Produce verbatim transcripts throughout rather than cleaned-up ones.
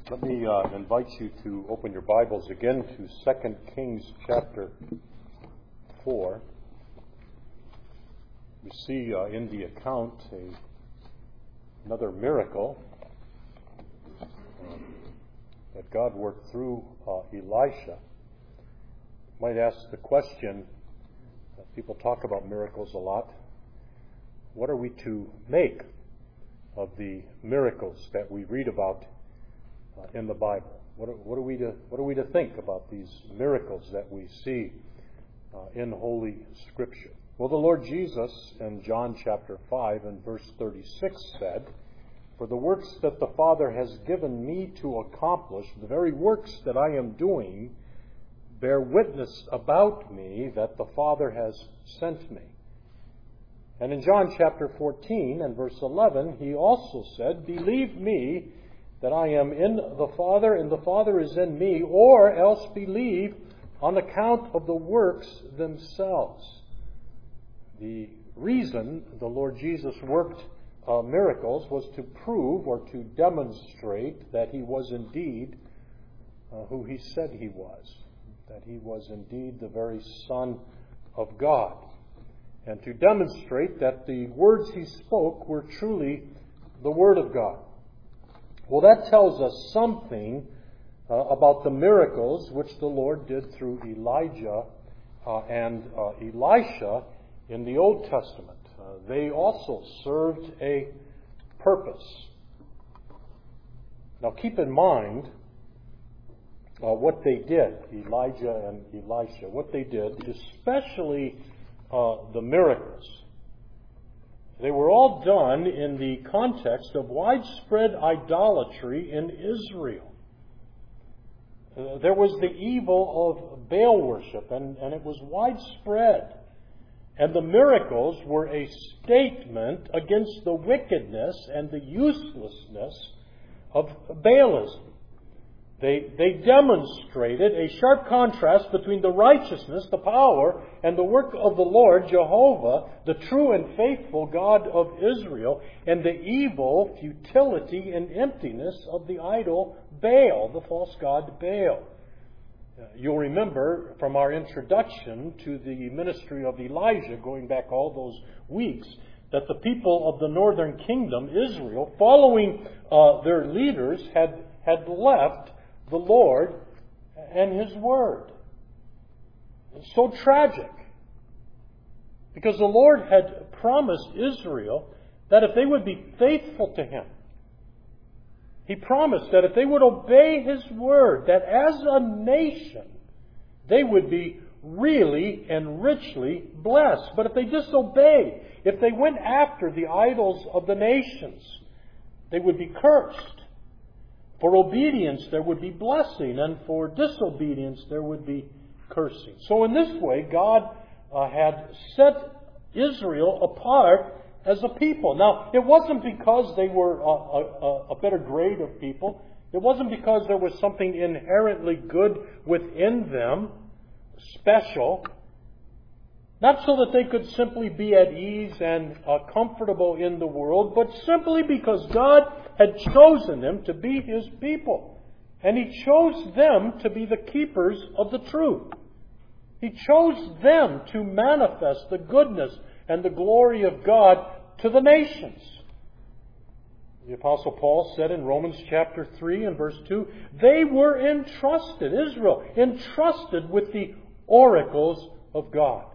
Let me uh, invite you to open your Bibles again to Second Kings chapter four. We see uh, in the account a, another miracle um, that God worked through uh, Elisha. You might ask the question, uh, people talk about miracles a lot. What are we to make of the miracles that we read about uh, in the Bible? What are, what are we to what are we to think about these miracles that we see uh, in Holy Scripture? Well, the Lord Jesus in John chapter five and verse thirty-six said, "For the works that the Father has given me to accomplish, the very works that I am doing, bear witness about me that the Father has sent me." And in John chapter fourteen and verse eleven, he also said, "Believe me that I am in the Father and the Father is in me, or else believe on account of the works themselves." The reason the Lord Jesus worked uh, miracles was to prove or to demonstrate that he was indeed uh, who he said he was, that he was indeed the very Son of God, and to demonstrate that the words he spoke were truly the Word of God. Well, that tells us something uh, about the miracles which the Lord did through Elijah uh, and uh, Elisha in the Old Testament. Uh, they also served a purpose. Now, keep in mind uh, what they did, Elijah and Elisha, what they did, especially uh, the miracles. They were all done in the context of widespread idolatry in Israel. Uh, there was the evil of Baal worship, and, and it was widespread. And the miracles were a statement against the wickedness and the uselessness of Baalism. They, they demonstrated a sharp contrast between the righteousness, the power, and the work of the Lord, Jehovah, the true and faithful God of Israel, and the evil, futility, and emptiness of the idol Baal, the false god Baal. Uh, you'll remember from our introduction to the ministry of Elijah, going back all those weeks, that the people of the northern kingdom, Israel, following uh, their leaders, had, had left the Lord and His Word. It's so tragic, because the Lord had promised Israel that if they would be faithful to Him, He promised that if they would obey His Word, that as a nation they would be really and richly blessed. But if they disobeyed, if they went after the idols of the nations, they would be cursed. For obedience there would be blessing, and for disobedience there would be cursing. So in this way, God uh, had set Israel apart as a people. Now, it wasn't because they were a, a, a better grade of people. It wasn't because there was something inherently good within them, special. Not so that they could simply be at ease and uh, comfortable in the world, but simply because God had chosen them to be His people. And He chose them to be the keepers of the truth. He chose them to manifest the goodness and the glory of God to the nations. The Apostle Paul said in Romans chapter three and verse two, they were entrusted, Israel, entrusted with the oracles of God.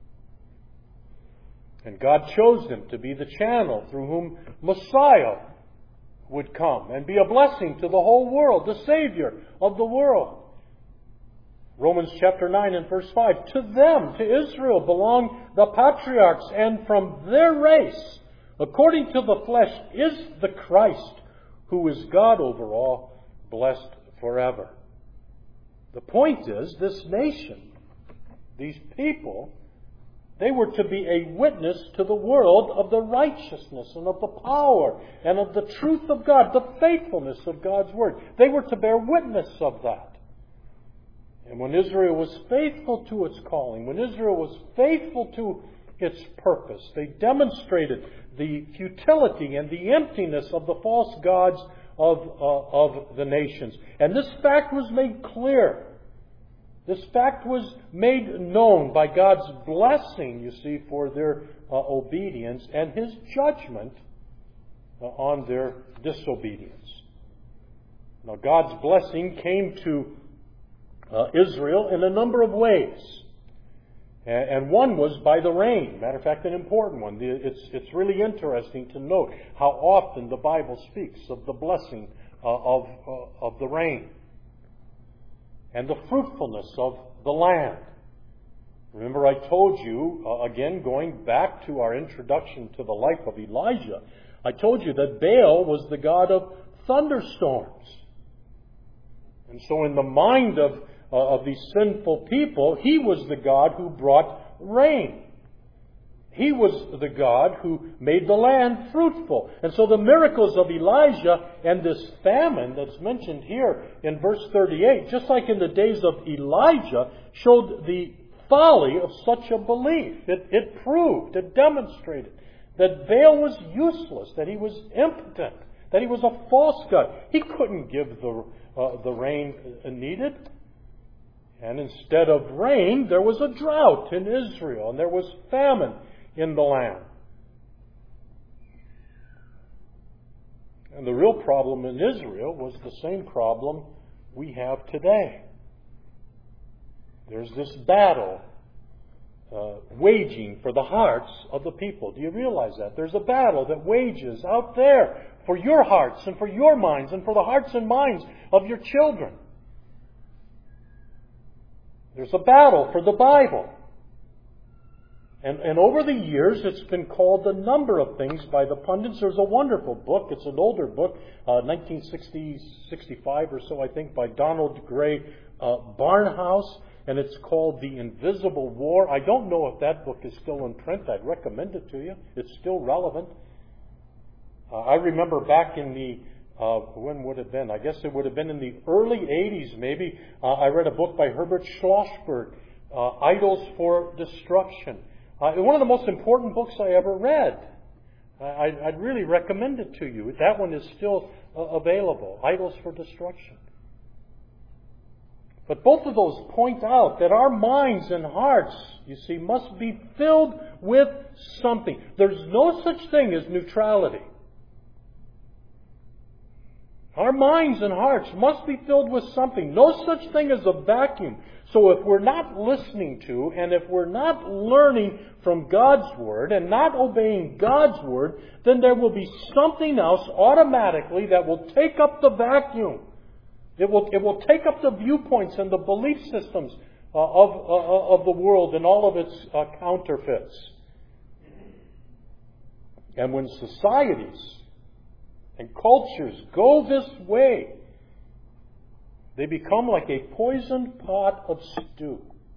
And God chose them to be the channel through whom Messiah would come and be a blessing to the whole world, the Savior of the world. Romans chapter nine and verse five, to them, to Israel, belong the patriarchs, and from their race, according to the flesh, is the Christ, who is God over all, blessed forever. The point is, this nation, these people, they were to be a witness to the world of the righteousness and of the power and of the truth of God, the faithfulness of God's Word. They were to bear witness of that. And when Israel was faithful to its calling, when Israel was faithful to its purpose, they demonstrated the futility and the emptiness of the false gods of, uh, of the nations. And this fact was made clear. This fact was made known by God's blessing, you see, for their uh, obedience and His judgment uh, on their disobedience. Now, God's blessing came to uh, Israel in a number of ways. And, and one was by the rain. Matter of fact, an important one. It's, it's really interesting to note how often the Bible speaks of the blessing uh, of, uh, of the rain. And the fruitfulness of the land. Remember, I told you, uh, again, going back to our introduction to the life of Elijah, I told you that Baal was the god of thunderstorms. And so in the mind of, uh, of these sinful people, he was the god who brought rain. He was the God who made the land fruitful. And so the miracles of Elijah and this famine that's mentioned here in verse thirty-eight, just like in the days of Elijah, showed the folly of such a belief. It, it proved, it demonstrated that Baal was useless, that he was impotent, that he was a false god. He couldn't give the, uh, the rain needed. And instead of rain, there was a drought in Israel, and there was famine in the land. And the real problem in Israel was the same problem we have today. There's this battle uh, waging for the hearts of the people. Do you realize that? There's a battle that wages out there for your hearts and for your minds and for the hearts and minds of your children. There's a battle for the Bible. And, and over the years, it's been called a number of things by the pundits. There's a wonderful book. It's an older book, uh, nineteen sixty, sixty-five or so, I think, by Donald Gray uh, Barnhouse. And it's called The Invisible War. I don't know if that book is still in print. I'd recommend it to you. It's still relevant. Uh, I remember back in the, uh, when would it have been? I guess it would have been in the early eighties, maybe. Uh, I read a book by Herbert Schlossberg, uh, Idols for Destruction. Uh, one of the most important books I ever read. I, I'd really recommend it to you. That one is still uh, available, Idols for Destruction. But both of those point out that our minds and hearts, you see, must be filled with something. There's no such thing as neutrality. Our minds and hearts must be filled with something. No such thing as a vacuum. So if we're not listening to and if we're not learning from God's Word and not obeying God's Word, then there will be something else automatically that will take up the vacuum. It will, it will take up the viewpoints and the belief systems uh, of, uh, of the world and all of its uh, counterfeits. And when societies and cultures go this way, they become like a poisoned pot of stew.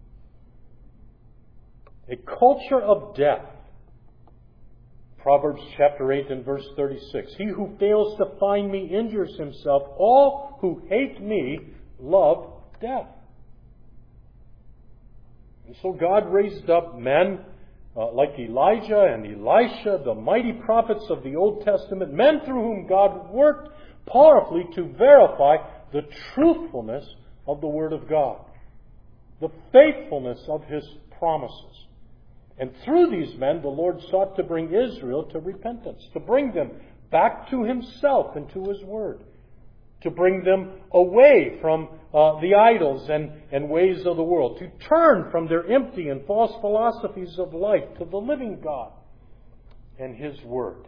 A culture of death. Proverbs chapter eight and verse thirty-six. He who fails to find me injures himself. All who hate me love death. And so God raised up men uh, like Elijah and Elisha, the mighty prophets of the Old Testament, men through whom God worked powerfully to verify the truthfulness of the Word of God, the faithfulness of His promises. And through these men, the Lord sought to bring Israel to repentance, to bring them back to Himself and to His Word, to bring them away from uh, the idols and, and ways of the world, to turn from their empty and false philosophies of life to the living God and His Word.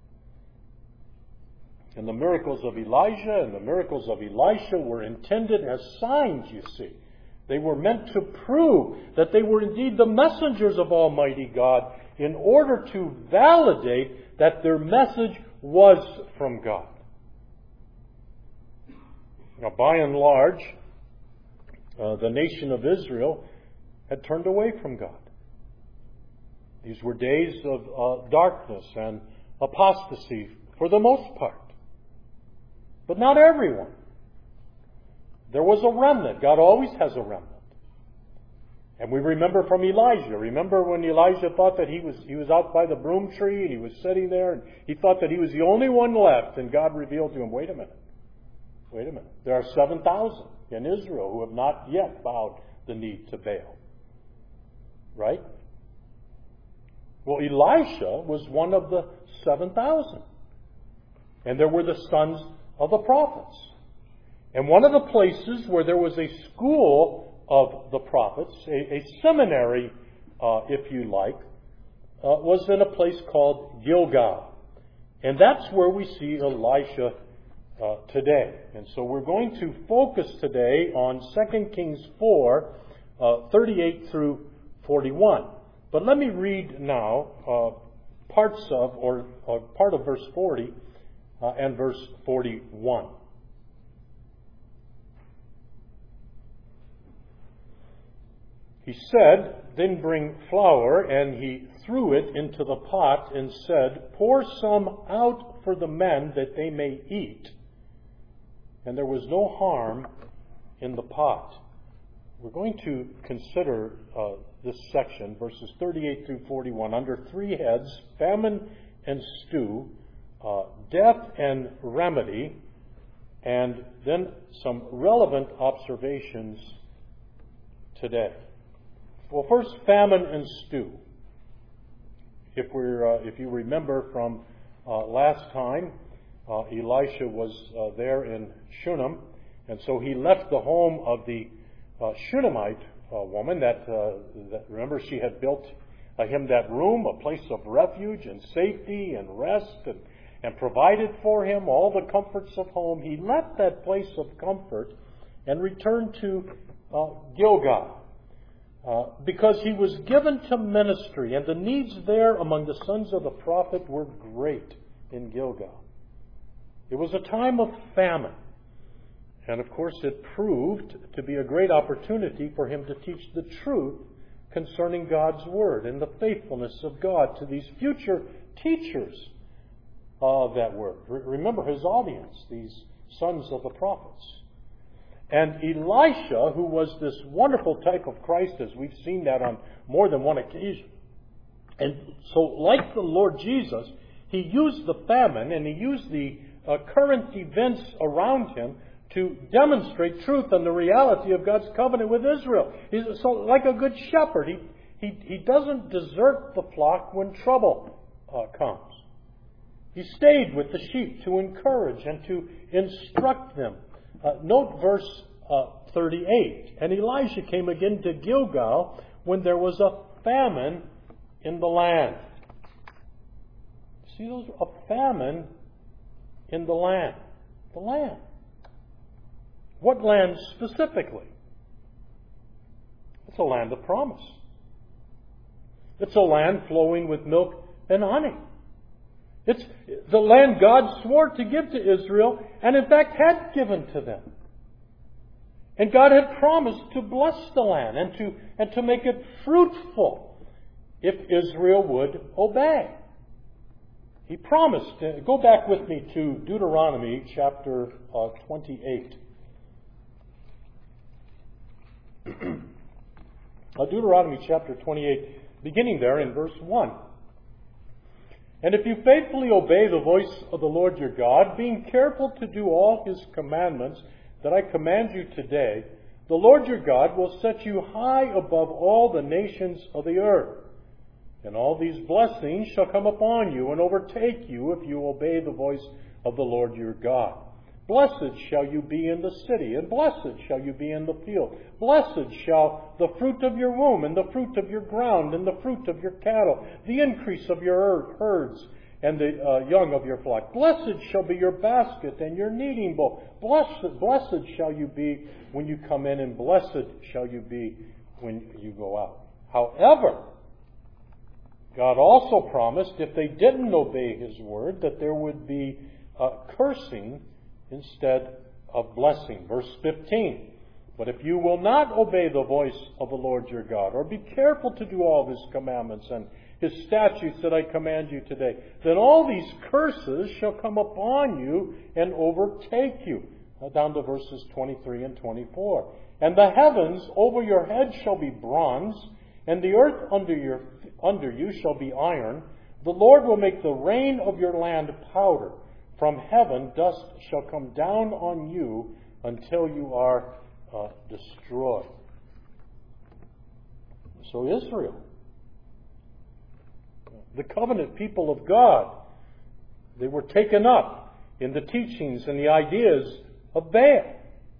And the miracles of Elijah and the miracles of Elisha were intended as signs, you see. They were meant to prove that they were indeed the messengers of Almighty God in order to validate that their message was from God. Now, by and large, uh, the nation of Israel had turned away from God. These were days of uh, darkness and apostasy for the most part. But not everyone. There was a remnant. God always has a remnant. And we remember from Elijah. Remember when Elijah thought that he was he was out by the broom tree and he was sitting there and he thought that he was the only one left, and God revealed to him, wait a minute. Wait a minute. There are seven thousand in Israel who have not yet bowed the knee to Baal. Right? Well, Elisha was one of the seven thousand. And there were the sons of the prophets. And one of the places where there was a school of the prophets, a, a seminary, uh, if you like, uh, was in a place called Gilgal. And that's where we see Elisha uh, today. And so we're going to focus today on Second Kings four, uh, thirty-eight through forty-one. But let me read now uh, parts of, or, or part of verse forty uh, and verse forty-one. He said, "Then bring flour," and he threw it into the pot and said, "Pour some out for the men that they may eat." And there was no harm in the pot. We're going to consider uh, this section, verses thirty-eight through forty-one, under three heads: famine and stew, uh, death and remedy, and then some relevant observations today. Well, first, famine and stew. If we're, uh, if you remember from uh, last time, uh, Elisha was uh, there in Shunem, and so he left the home of the uh, Shunammite uh, woman. That, uh, that remember, she had built uh, him that room, a place of refuge and safety and rest, and, and provided for him all the comforts of home. He left that place of comfort and returned to uh, Gilgal. Uh, because he was given to ministry, and the needs there among the sons of the prophet were great in Gilgal. It was a time of famine, and of course it proved to be a great opportunity for him to teach the truth concerning God's Word and the faithfulness of God to these future teachers of that Word. Re- remember his audience, these sons of the prophets. And Elisha, who was this wonderful type of Christ, as we've seen that on more than one occasion. And so, like the Lord Jesus, he used the famine and he used the uh, current events around him to demonstrate truth and the reality of God's covenant with Israel. He's, so, like a good shepherd, he, he, he doesn't desert the flock when trouble uh, comes. He stayed with the sheep to encourage and to instruct them. Uh, note verse uh, thirty-eight. And Elisha came again to Gilgal when there was a famine in the land. See, those a famine in the land. The land. What land specifically? It's a land of promise. It's a land flowing with milk and honey. It's the land God swore to give to Israel, and in fact had given to them. And God had promised to bless the land and to, and to make it fruitful if Israel would obey. He promised. Go back with me to Deuteronomy chapter uh, twenty-eight. uh, Deuteronomy chapter twenty-eight, beginning there in verse one. "And if you faithfully obey the voice of the Lord your God, being careful to do all His commandments that I command you today, the Lord your God will set you high above all the nations of the earth. And all these blessings shall come upon you and overtake you if you obey the voice of the Lord your God. Blessed shall you be in the city, and blessed shall you be in the field. Blessed shall the fruit of your womb, and the fruit of your ground, and the fruit of your cattle, the increase of your herds, and the uh, young of your flock. Blessed shall be your basket and your kneading bowl. Blessed, blessed shall you be when you come in, and blessed shall you be when you go out." However, God also promised if they didn't obey His word that there would be uh, cursing instead of blessing. Verse fifteen. "But if you will not obey the voice of the Lord your God, or be careful to do all His commandments and His statutes that I command you today, then all these curses shall come upon you and overtake you." Now down to verses twenty-three and twenty-four. "And the heavens over your head shall be bronze, and the earth under your under you shall be iron. The Lord will make the rain of your land powder, from heaven dust shall come down on you until you are uh, destroyed. So Israel, the covenant people of God, they were taken up in the teachings and the ideas of Baal.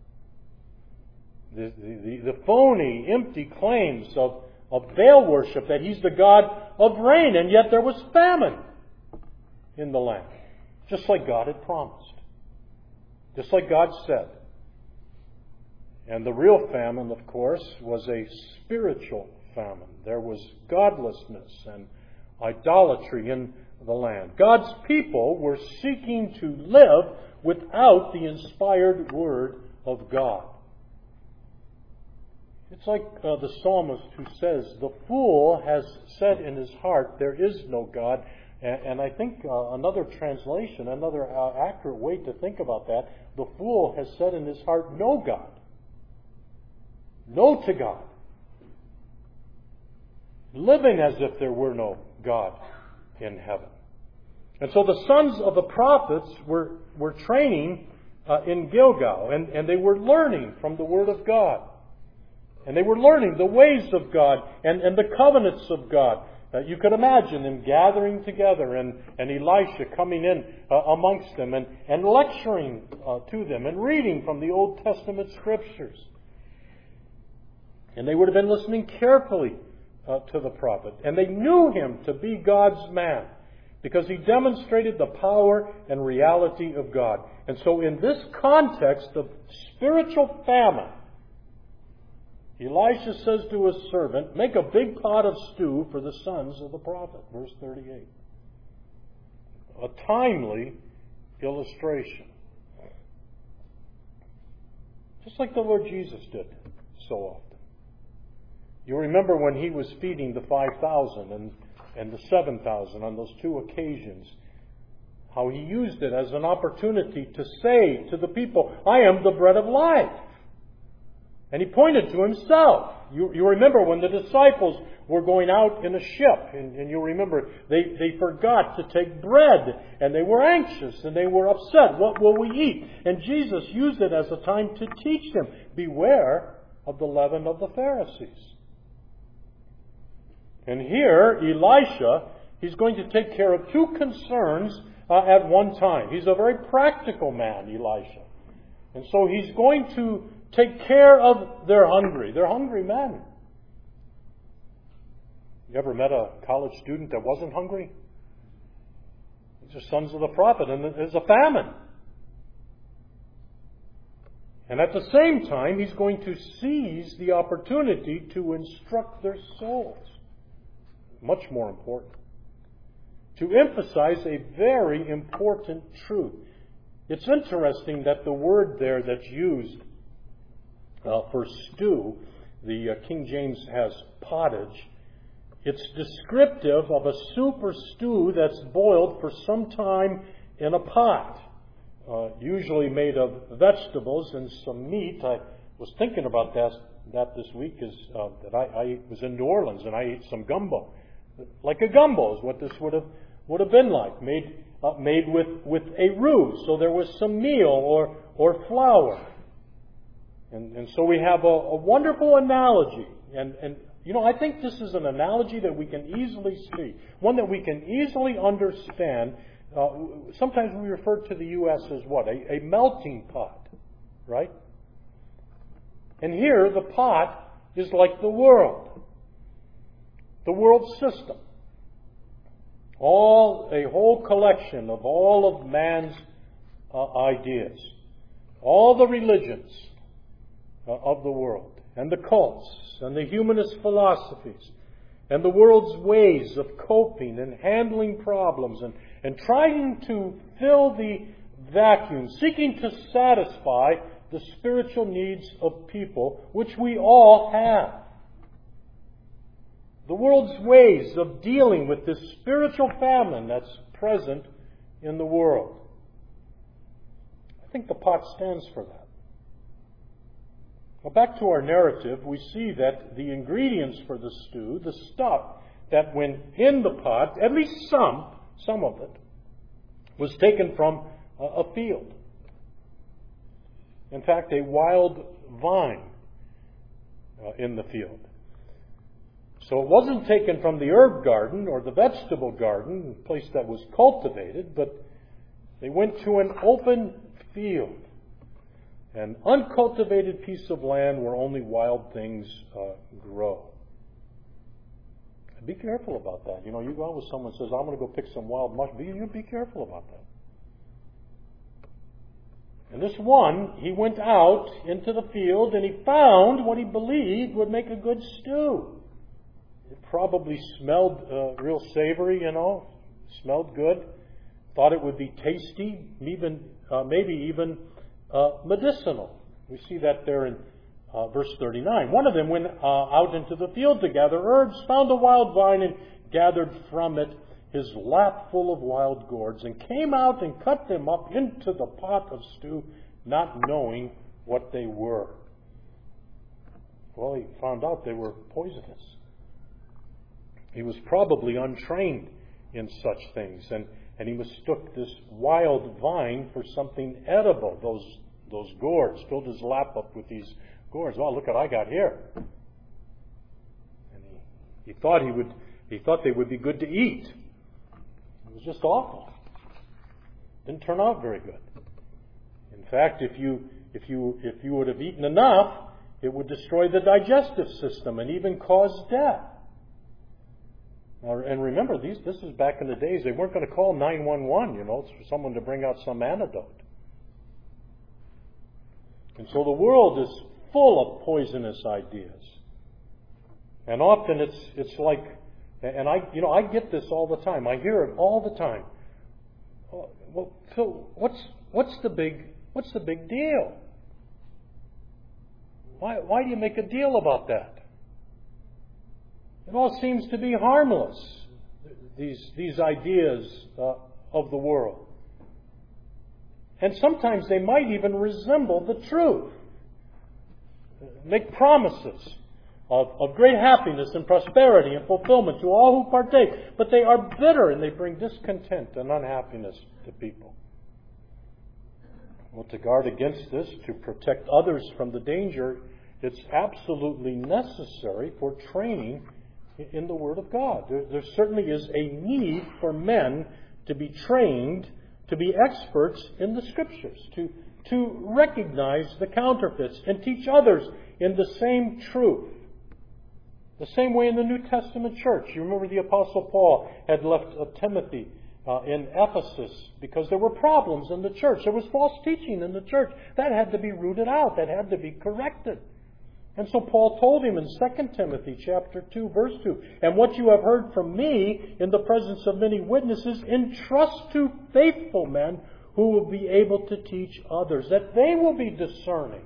The, the, the phony, empty claims of, of Baal worship, that he's the God of rain, and yet there was famine in the land, just like God had promised, just like God said. And the real famine, of course, was a spiritual famine. There was godlessness and idolatry in the land. God's people were seeking to live without the inspired Word of God. It's like uh, the psalmist who says, "The fool has said in his heart, there is no God." And, and I think uh, another translation, another uh, accurate way to think about that, the fool has said in his heart, no God. No to God. Living as if there were no God in heaven. And so the sons of the prophets were, were training uh, in Gilgal, and, and they were learning from the Word of God. And they were learning the ways of God and, and the covenants of God. Uh, you could imagine them gathering together and, and Elisha coming in uh, amongst them and, and lecturing uh, to them and reading from the Old Testament Scriptures. And they would have been listening carefully uh, to the prophet. And they knew him to be God's man because he demonstrated the power and reality of God. And so in this context of spiritual famine, Elisha says to his servant, make a big pot of stew for the sons of the prophet. Verse thirty-eight. A timely illustration. Just like the Lord Jesus did so often. You remember when he was feeding the five thousand and, and the seven thousand on those two occasions, how he used it as an opportunity to say to the people, I am the bread of life. And he pointed to himself. You, you remember when the disciples were going out in a ship, and, and you remember they, they forgot to take bread, and they were anxious, and they were upset. What will we eat? And Jesus used it as a time to teach them, beware of the leaven of the Pharisees. And here, Elisha, he's going to take care of two concerns uh, at one time. He's a very practical man, Elisha. And so he's going to take care of their hungry. They're hungry men. You ever met a college student that wasn't hungry? These are sons of the prophet, and there's a famine. And at the same time, he's going to seize the opportunity to instruct their souls. Much more important. To emphasize a very important truth. It's interesting that the word there that's used Uh, for stew, the uh, King James has pottage. It's descriptive of a soup or stew that's boiled for some time in a pot, uh, usually made of vegetables and some meat. I was thinking about that that this week is uh, that I, I was in New Orleans and I ate some gumbo, like a gumbo is what this would have would have been like, made uh, made with with a roux. So there was some meal or or flour. And, and so we have a, a wonderful analogy. And, and, you know, I think this is an analogy that we can easily see. One that we can easily understand. Uh, sometimes we refer to the U S as what? A, a melting pot. Right? And here, the pot is like the world. The world system. All, a whole collection of all of man's uh, ideas. All the religions of the world, and the cults, and the humanist philosophies, and the world's ways of coping and handling problems, and, and trying to fill the vacuum, seeking to satisfy the spiritual needs of people, which we all have. The world's ways of dealing with this spiritual famine that's present in the world. I think the pot stands for that. Well, back to our narrative, we see that the ingredients for the stew, the stuff that went in the pot, at least some, some of it, was taken from a, a field. In fact, a wild vine uh, in the field. So it wasn't taken from the herb garden or the vegetable garden, a place that was cultivated, but they went to an open field, an uncultivated piece of land where only wild things uh, grow. Be careful about that. You know, you go out with someone who says, I'm going to go pick some wild mushrooms. You be careful about that. And this one, he went out into the field and he found what he believed would make a good stew. It probably smelled uh, real savory, you know, smelled good. Thought it would be tasty, even uh, maybe even uh, medicinal. We see that there in uh, verse thirty-nine. One of them went uh, out into the field to gather herbs, found a wild vine, and gathered from it his lap full of wild gourds, and came out and cut them up into the pot of stew, not knowing what they were. Well, he found out they were poisonous. He was probably untrained in such things, and, and he mistook this wild vine for something edible, those those gourds, filled his lap up with these gourds. Well, look what I got here. And he, he thought he would he thought they would be good to eat. It was just awful. Didn't turn out very good. In fact, if you if you if you would have eaten enough, it would destroy the digestive system and even cause death. Now, and remember, these this is back in the days. They weren't going to call nine one one, you know, for someone to bring out some antidote. And so the world is full of poisonous ideas. And often it's it's like, and I you know I get this all the time. I hear it all the time. Well, Phil, what's what's the big what's the big deal? Why why do you make a deal about that? It all seems to be harmless, these, these ideas uh, of the world. And sometimes they might even resemble the truth. Make promises of, of great happiness and prosperity and fulfillment to all who partake. But they are bitter and they bring discontent and unhappiness to people. Well, to guard against this, to protect others from the danger, it's absolutely necessary for training in the Word of God. There, there certainly is a need for men to be trained, to be experts in the Scriptures, to, to recognize the counterfeits and teach others in the same truth. The same way in the New Testament church. You remember the Apostle Paul had left uh, Timothy uh, in Ephesus because there were problems in the church. There was false teaching in the church. That had to be rooted out. That had to be corrected. And so Paul told him in Second Timothy chapter two, verse two, and what you have heard from me in the presence of many witnesses, entrust to faithful men who will be able to teach others, that they will be discerning.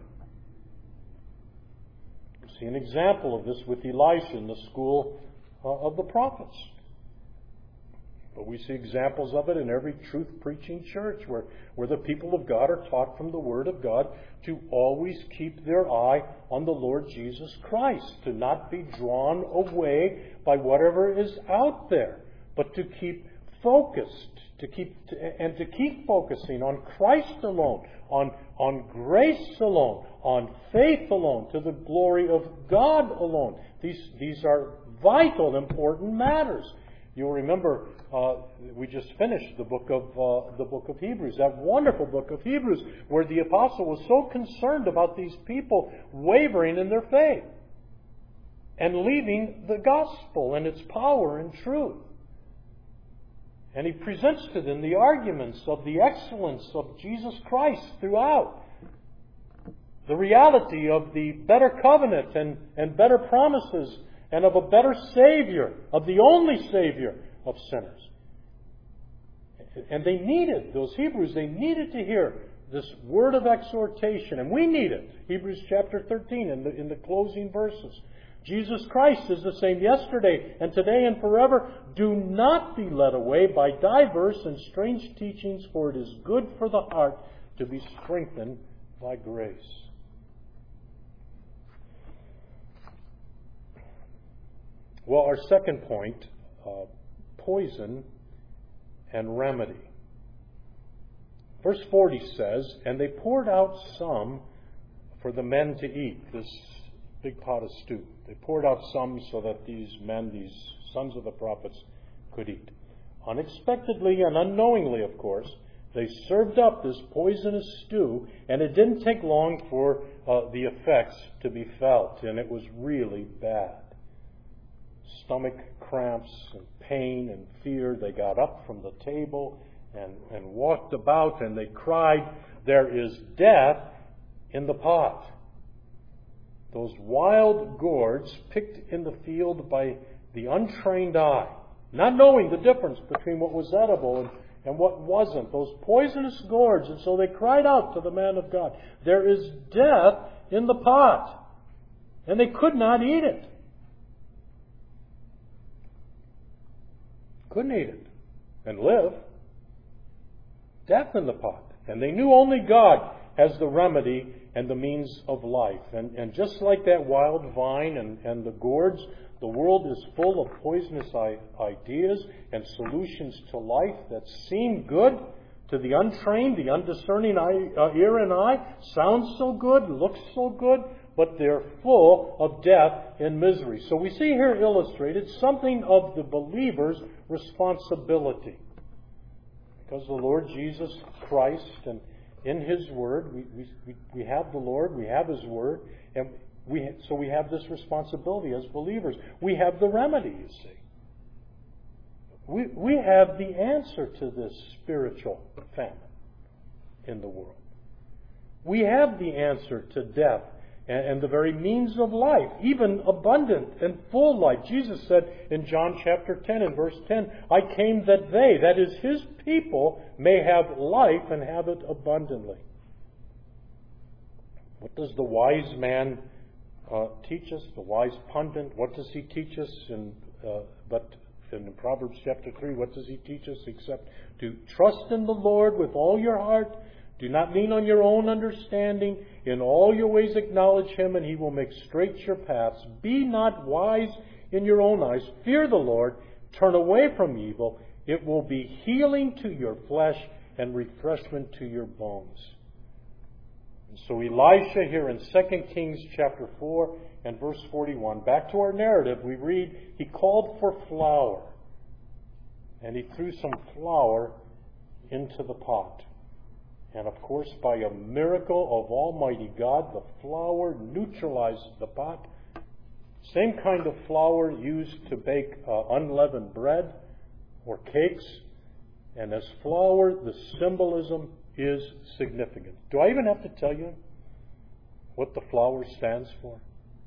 We see an example of this with Elisha in the school uh, of the prophets. But we see examples of it in every truth-preaching church where, where the people of God are taught from the Word of God to always keep their eye on the Lord Jesus Christ, to not be drawn away by whatever is out there, but to keep focused, to keep to, and to keep focusing on Christ alone, on, on grace alone, on faith alone, to the glory of God alone. These, these are vital, important matters. You'll remember uh, we just finished the book of uh, the book of Hebrews, that wonderful book of Hebrews, where the apostle was so concerned about these people wavering in their faith and leaving the gospel and its power and truth. And he presents to them the arguments of the excellence of Jesus Christ throughout, the reality of the better covenant and, and better promises, and of a better Savior, of the only Savior of sinners. And they needed, those Hebrews, they needed to hear this word of exhortation. And we need it. Hebrews chapter thirteen in the, in the closing verses. Jesus Christ is the same yesterday and today and forever. Do not be led away by diverse and strange teachings, for it is good for the heart to be strengthened by grace. Well, our second point, uh, poison and remedy. verse forty says, "And they poured out some for the men to eat," this big pot of stew. They poured out some so that these men, these sons of the prophets, could eat. Unexpectedly and unknowingly, of course, they served up this poisonous stew, and it didn't take long for uh, the effects to be felt, and it was really bad. Stomach cramps and pain and fear. They got up from the table and, and walked about, and they cried, "There is death in the pot." Those wild gourds picked in the field by the untrained eye, not knowing the difference between what was edible and, and what wasn't. Those poisonous gourds. And so they cried out to the man of God, "There is death in the pot." And they could not eat it. Couldn't eat it and live. Death in the pot. And they knew only God has the remedy and the means of life. And, and just like that wild vine and, and the gourds, the world is full of poisonous I- ideas and solutions to life that seem good to the untrained, the undiscerning eye, uh, ear and eye. Sounds so good, looks so good, but they're full of death and misery. So we see here illustrated something of the believer's responsibility. Because the Lord Jesus Christ, and in His Word, we, we, we have the Lord, we have His Word, and we so we have this responsibility as believers. We have the remedy, you see. We, we have the answer to this spiritual famine in the world. We have the answer to death and, and the very means of life, even abundant and full life. Jesus said in John chapter ten and verse ten, "I came that they," that is His people, "may have life and have it abundantly." What does the wise man uh, teach us? The wise pundit, what does he teach us? In, uh, but in Proverbs chapter three, what does he teach us? Except to trust in the Lord with all your heart. Do not lean on your own understanding. In all your ways acknowledge Him, and He will make straight your paths. Be not wise in your own eyes. Fear the Lord. Turn away from evil. It will be healing to your flesh and refreshment to your bones. And so Elisha here in Second Kings chapter four and verse forty-one, back to our narrative, we read, he called for flour. And he threw some flour into the pot. And of course, by a miracle of Almighty God, the flour neutralized the pot. Same kind of flour used to bake uh, unleavened bread or cakes. And as flour, the symbolism is significant. Do I even have to tell you what the flour stands for?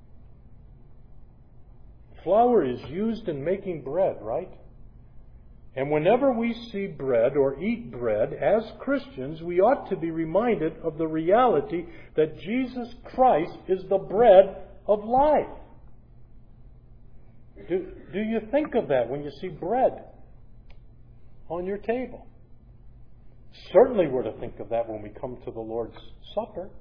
Flour is used in making bread, right? And whenever we see bread or eat bread, as Christians, we ought to be reminded of the reality that Jesus Christ is the bread of life. Do, do you think of that when you see bread on your table? Certainly we're to think of that when we come to the Lord's Supper.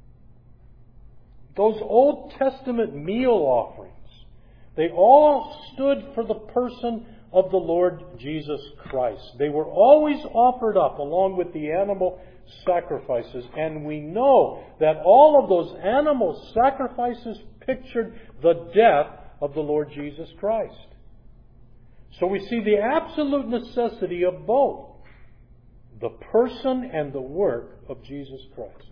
Those Old Testament meal offerings, they all stood for the person of the Lord Jesus Christ. They were always offered up along with the animal sacrifices. And we know that all of those animal sacrifices pictured the death of the Lord Jesus Christ. So we see the absolute necessity of both the person and the work of Jesus Christ.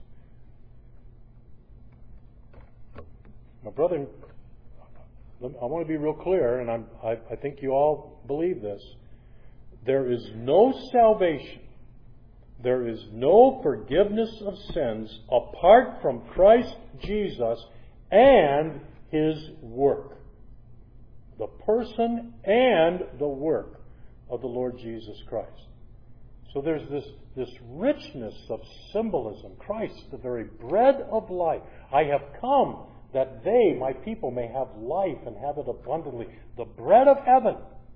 Now, brother, I want to be real clear, and I'm, I, I think you all believe this. There is no salvation, there is no forgiveness of sins apart from Christ Jesus and His work. The person and the work of the Lord Jesus Christ. So there's this, this richness of symbolism. Christ, the very bread of life. I have come that they, my people, may have life and have it abundantly. The bread of heaven.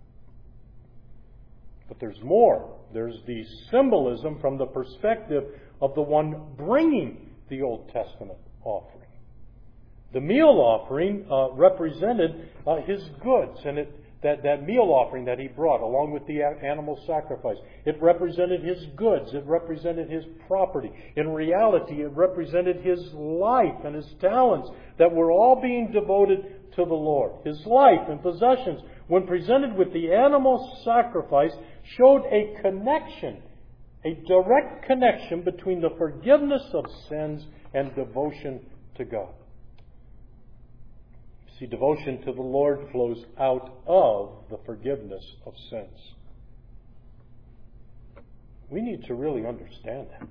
But there's more. There's the symbolism from the perspective of the one bringing the Old Testament offering. The meal offering uh, represented uh, His goods, and it that, that meal offering that he brought along with the animal sacrifice. It represented his goods. It represented his property. In reality, it represented his life and his talents that were all being devoted to the Lord. His life and possessions, when presented with the animal sacrifice, showed a connection, a direct connection between the forgiveness of sins and devotion to God. See, devotion to the Lord flows out of the forgiveness of sins. We need to really understand that.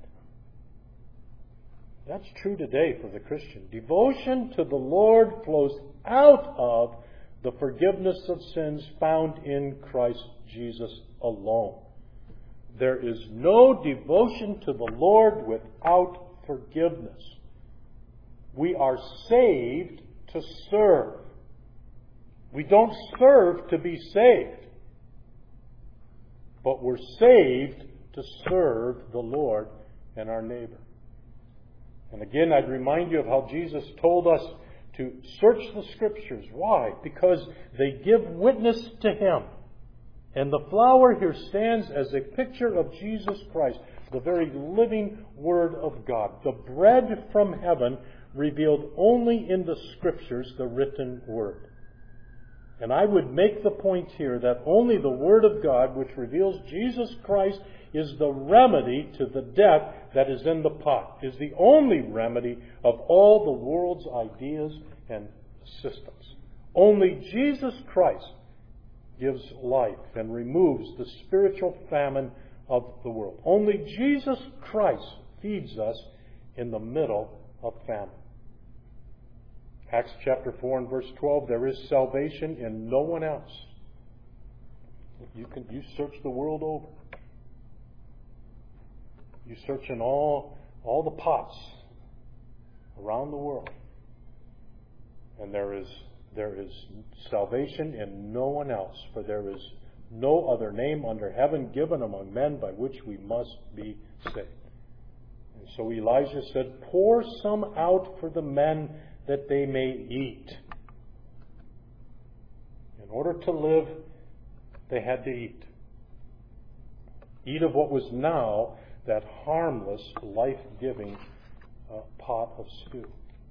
That's true today for the Christian. Devotion to the Lord flows out of the forgiveness of sins found in Christ Jesus alone. There is no devotion to the Lord without forgiveness. We are saved to serve. We don't serve to be saved, but we're saved to serve the Lord and our neighbor. And again, I'd remind you of how Jesus told us to search the Scriptures. Why? Because they give witness to Him. And the flower here stands as a picture of Jesus Christ, the very living Word of God, the bread from heaven revealed only in the Scriptures, the written Word. And I would make the point here that only the Word of God, which reveals Jesus Christ, is the remedy to the death that is in the pot, is the only remedy of all the world's ideas and systems. Only Jesus Christ gives life and removes the spiritual famine of the world. Only Jesus Christ feeds us in the middle of famine. Acts chapter four and verse twelve, there is salvation in no one else. You can you search the world over. You search in all all the pots around the world. And there is there is salvation in no one else, for there is no other name under heaven given among men by which we must be saved. And so Elijah said, pour some out for the men that they may eat. In order to live, they had to eat. Eat of what was now that harmless, life-giving uh, pot of stew.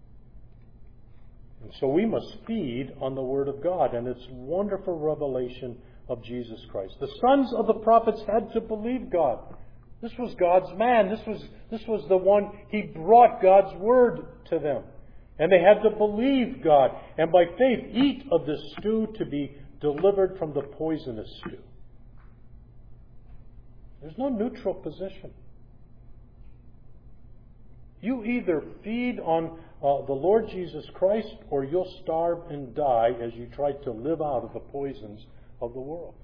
And so we must feed on the Word of God and its wonderful revelation of Jesus Christ. The sons of the prophets had to believe God. This was God's man. This was, this was the one, He brought God's Word to them. And they had to believe God, and by faith eat of the stew to be delivered from the poisonous stew. There's no neutral position. You either feed on uh, the Lord Jesus Christ, or you'll starve and die as you try to live out of the poisons of the world.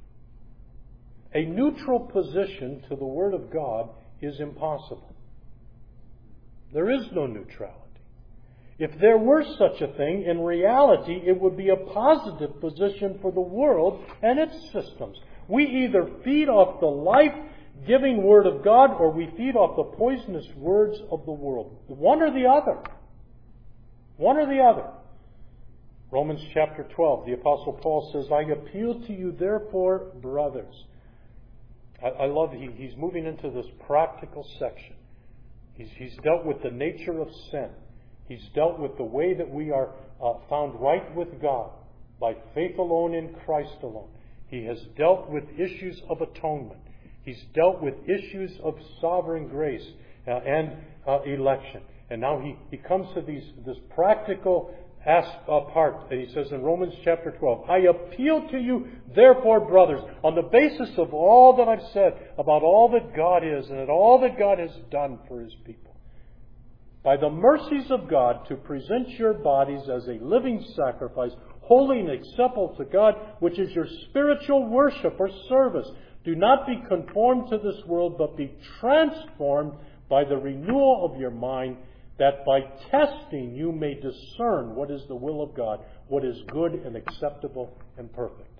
A neutral position to the Word of God is impossible. There is no neutrality. If there were such a thing, in reality, it would be a positive position for the world and its systems. We either feed off the life-giving Word of God, or we feed off the poisonous words of the world. One or the other. One or the other. Romans chapter twelve, the Apostle Paul says, I appeal to you, therefore, brothers. I, I love, he, he's moving into this practical section. He's, he's dealt with the nature of sin. He's dealt with the way that we are uh, found right with God by faith alone in Christ alone. He has dealt with issues of atonement. He's dealt with issues of sovereign grace uh, and uh, election. And now he, he comes to these this practical as, uh, part. And he says in Romans chapter twelve, I appeal to you, therefore, brothers, on the basis of all that I've said about all that God is and all that God has done for His people, by the mercies of God, to present your bodies as a living sacrifice, holy and acceptable to God, which is your spiritual worship or service. Do not be conformed to this world, but be transformed by the renewal of your mind, that by testing you may discern what is the will of God, what is good and acceptable and perfect.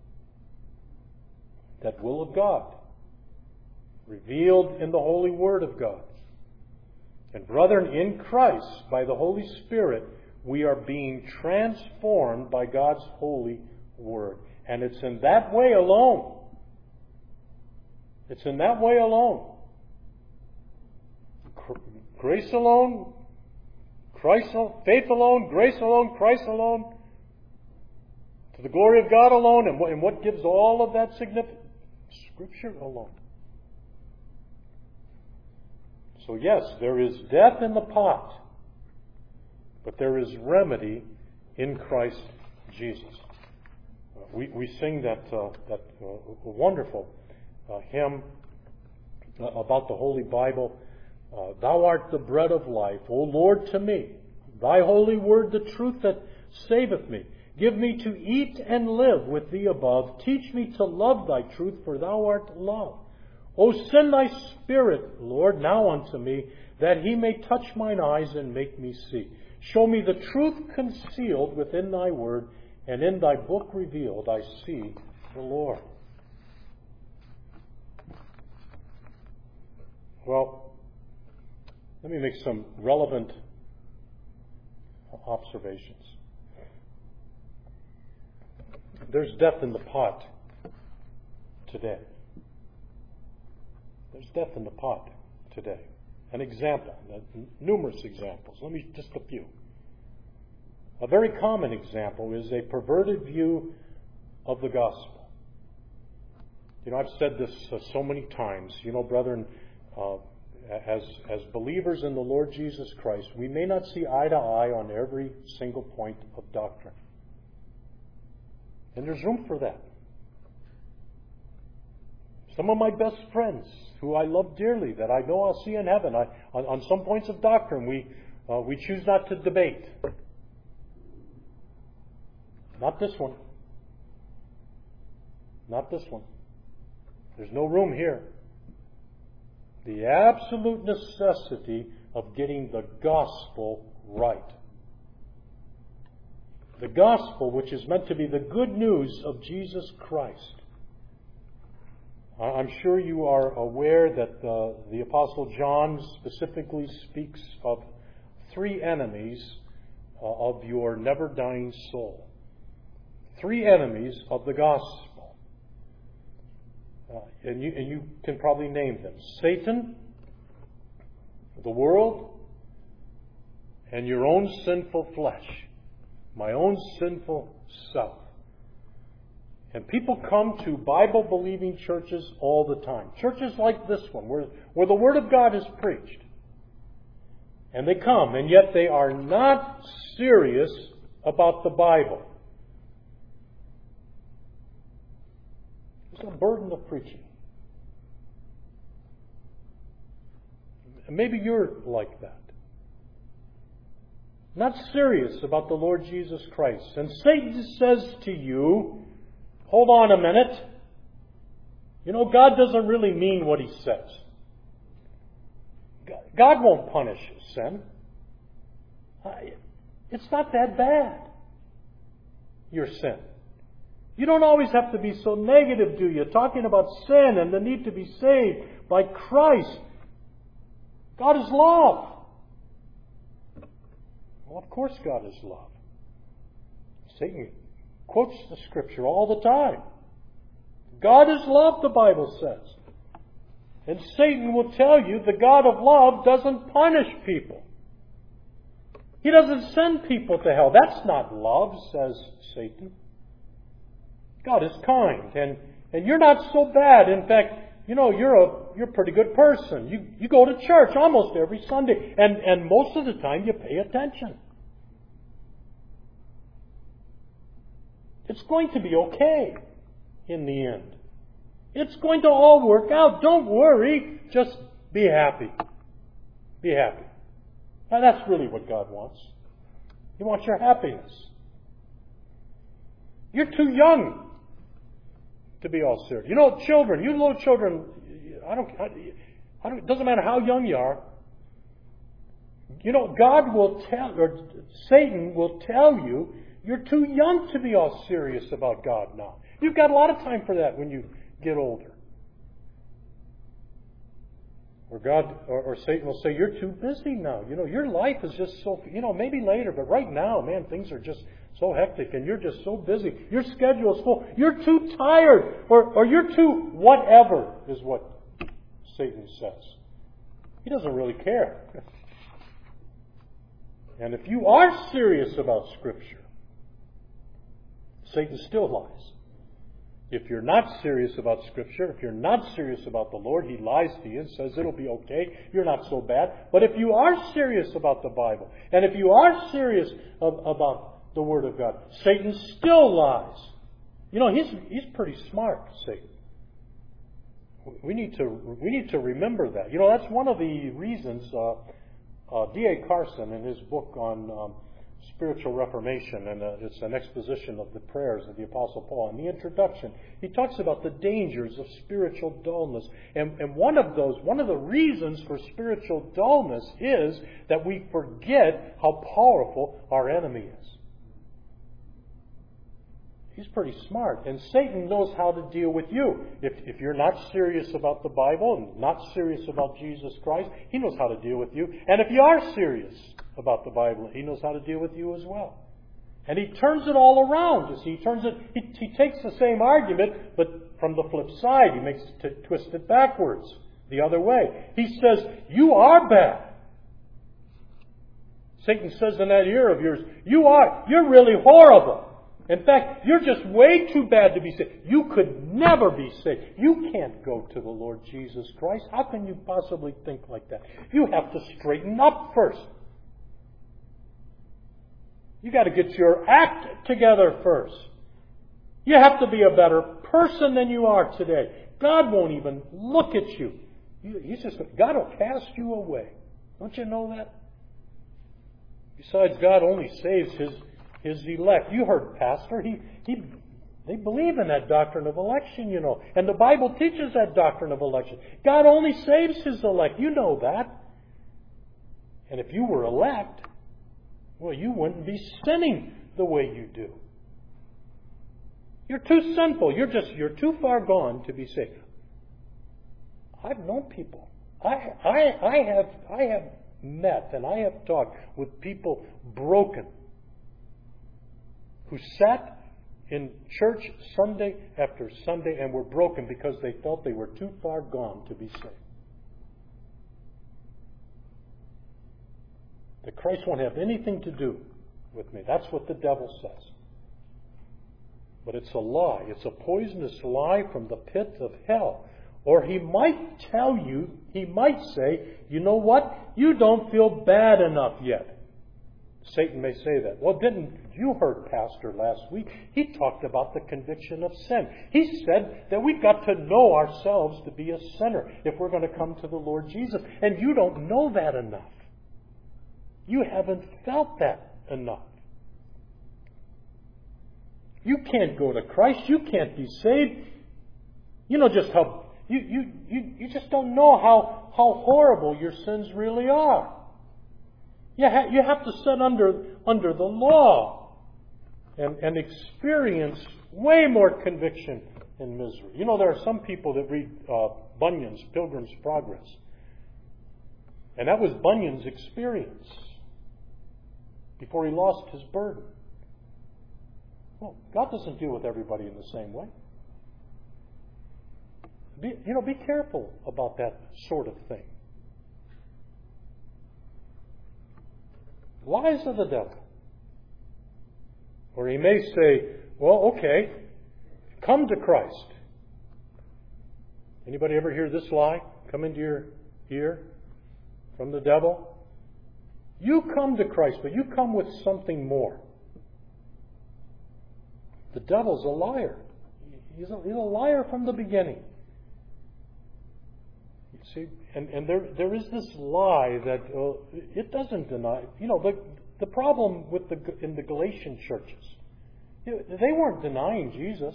That will of God, revealed in the holy Word of God. And brethren, in Christ, by the Holy Spirit, we are being transformed by God's holy Word. And it's in that way alone. It's in that way alone. Grace alone, Christ alone, faith alone, grace alone, Christ alone, to the glory of God alone. And what, and what gives all of that significance? Scripture alone. So yes, there is death in the pot, but there is remedy in Christ Jesus. Uh, we, we sing that, uh, that uh, wonderful uh, hymn uh, about the Holy Bible. Uh, Thou art the bread of life, O Lord, to me. Thy holy word, the truth that saveth me. Give me to eat and live with Thee above. Teach me to love Thy truth, for Thou art love. O send Thy Spirit, Lord, now unto me, that He may touch mine eyes and make me see. Show me the truth concealed within Thy word, and in Thy book revealed I see the Lord. Well, let me make some relevant observations. There's death in the pot today. There's death in the pot today. An example, numerous examples. Let me, just a few. A very common example is a perverted view of the gospel. You know, I've said this uh, so many times. You know, brethren, uh, as, as believers in the Lord Jesus Christ, we may not see eye to eye on every single point of doctrine. And there's room for that. Some of my best friends, who I love dearly, that I know I'll see in heaven, I, on, on some points of doctrine, we uh, we choose not to debate. Not this one. Not this one. There's no room here. The absolute necessity of getting the gospel right. The gospel, which is meant to be the good news of Jesus Christ. I'm sure you are aware that uh, the Apostle John specifically speaks of three enemies uh, of your never-dying soul. Three enemies of the gospel. Uh, and, you, and you can probably name them. Satan, the world, and your own sinful flesh. My own sinful self. And people come to Bible-believing churches all the time. Churches like this one, where, where the Word of God is preached. And they come, and yet they are not serious about the Bible. There's a burden of preaching. And maybe you're like that. Not serious about the Lord Jesus Christ. And Satan says to you, hold on a minute. You know, God doesn't really mean what He says. God won't punish sin. It's not that bad, your sin. You don't always have to be so negative, do you? Talking about sin and the need to be saved by Christ. God is love. Well, of course God is love. Satan quotes the Scripture all the time. God is love, the Bible says. And Satan will tell you the God of love doesn't punish people. He doesn't send people to hell. That's not love, says Satan. God is kind, and, and you're not so bad. In fact, you know, you're a you're a pretty good person. You you go to church almost every Sunday, and, and most of the time you pay attention. It's going to be okay in the end. It's going to all work out. Don't worry. Just be happy. Be happy. Now that's really what God wants. He wants your happiness. You're too young to be all serious. You know, children, you little children, I don't, I, I don't, it doesn't matter how young you are. You know, God will tell, or Satan will tell you, you're too young to be all serious about God now. You've got a lot of time for that when you get older. Or God, or, or Satan will say, you're too busy now. You know, your life is just so, you know, maybe later, but right now, man, things are just so hectic and you're just so busy. Your schedule is full. You're too tired. Or, or you're too whatever is what Satan says. He doesn't really care. And if you are serious about Scripture, Satan still lies. If you're not serious about Scripture, if you're not serious about the Lord, he lies to you and says it'll be okay, you're not so bad. But if you are serious about the Bible, and if you are serious of, about the Word of God, Satan still lies. You know, he's he's pretty smart, Satan. We need to we need to remember that. You know, that's one of the reasons uh, uh, D A Carson, in his book on um, spiritual reformation, and uh, it's an exposition of the prayers of the Apostle Paul. In the introduction, he talks about the dangers of spiritual dullness. And, and one of those, one of the reasons for spiritual dullness is that we forget how powerful our enemy is. He's pretty smart. And Satan knows how to deal with you. If, if you're not serious about the Bible and not serious about Jesus Christ, he knows how to deal with you. And if you are serious about the Bible, he knows how to deal with you as well. And he turns it all around. You see, he turns it. He, he takes the same argument, but from the flip side, he makes it t- twist it backwards, the other way. He says, "You are bad." Satan says in that ear of yours, "You are. You're really horrible. In fact, you're just way too bad to be saved. You could never be saved. You can't go to the Lord Jesus Christ. How can you possibly think like that? You have to straighten up first. You got to get your act together first. You have to be a better person than you are today. God won't even look at you. He's just, God will cast you away. Don't you know that? Besides, God only saves His His elect. You heard Pastor. He he they believe in that doctrine of election, you know. And the Bible teaches that doctrine of election. God only saves His elect. You know that. And if you were elect, well, you wouldn't be sinning the way you do. You're too sinful. You're just you're too far gone to be saved. I've known people. I I I have I have met and I have talked with people broken who sat in church Sunday after Sunday and were broken because they felt they were too far gone to be saved. That Christ won't have anything to do with me. That's what the devil says. But it's a lie. It's a poisonous lie from the pit of hell. Or he might tell you, he might say, you know what? You don't feel bad enough yet. Satan may say that. Well, didn't you heard Pastor last week? He talked about the conviction of sin. He said that we've got to know ourselves to be a sinner if we're going to come to the Lord Jesus. And you don't know that enough. You haven't felt that enough. You can't go to Christ. You can't be saved. You know just how you you you, you just don't know how, how horrible your sins really are. You, ha- you have to sit under under the law and, and experience way more conviction and misery. You know, there are some people that read uh, Bunyan's Pilgrim's Progress. And that was Bunyan's experience before he lost his burden. Well, God doesn't deal with everybody in the same way. Be, you know, be careful about that sort of thing. Lies of the devil. Or he may say, well, okay, come to Christ. Anybody ever hear this lie come into your ear from the devil? You come to Christ, but you come with something more. The devil's a liar. He's a, he's a liar from the beginning. You see, and, and there there is this lie that uh, it doesn't deny. You know, the the problem with the in the Galatian churches, you know, they weren't denying Jesus.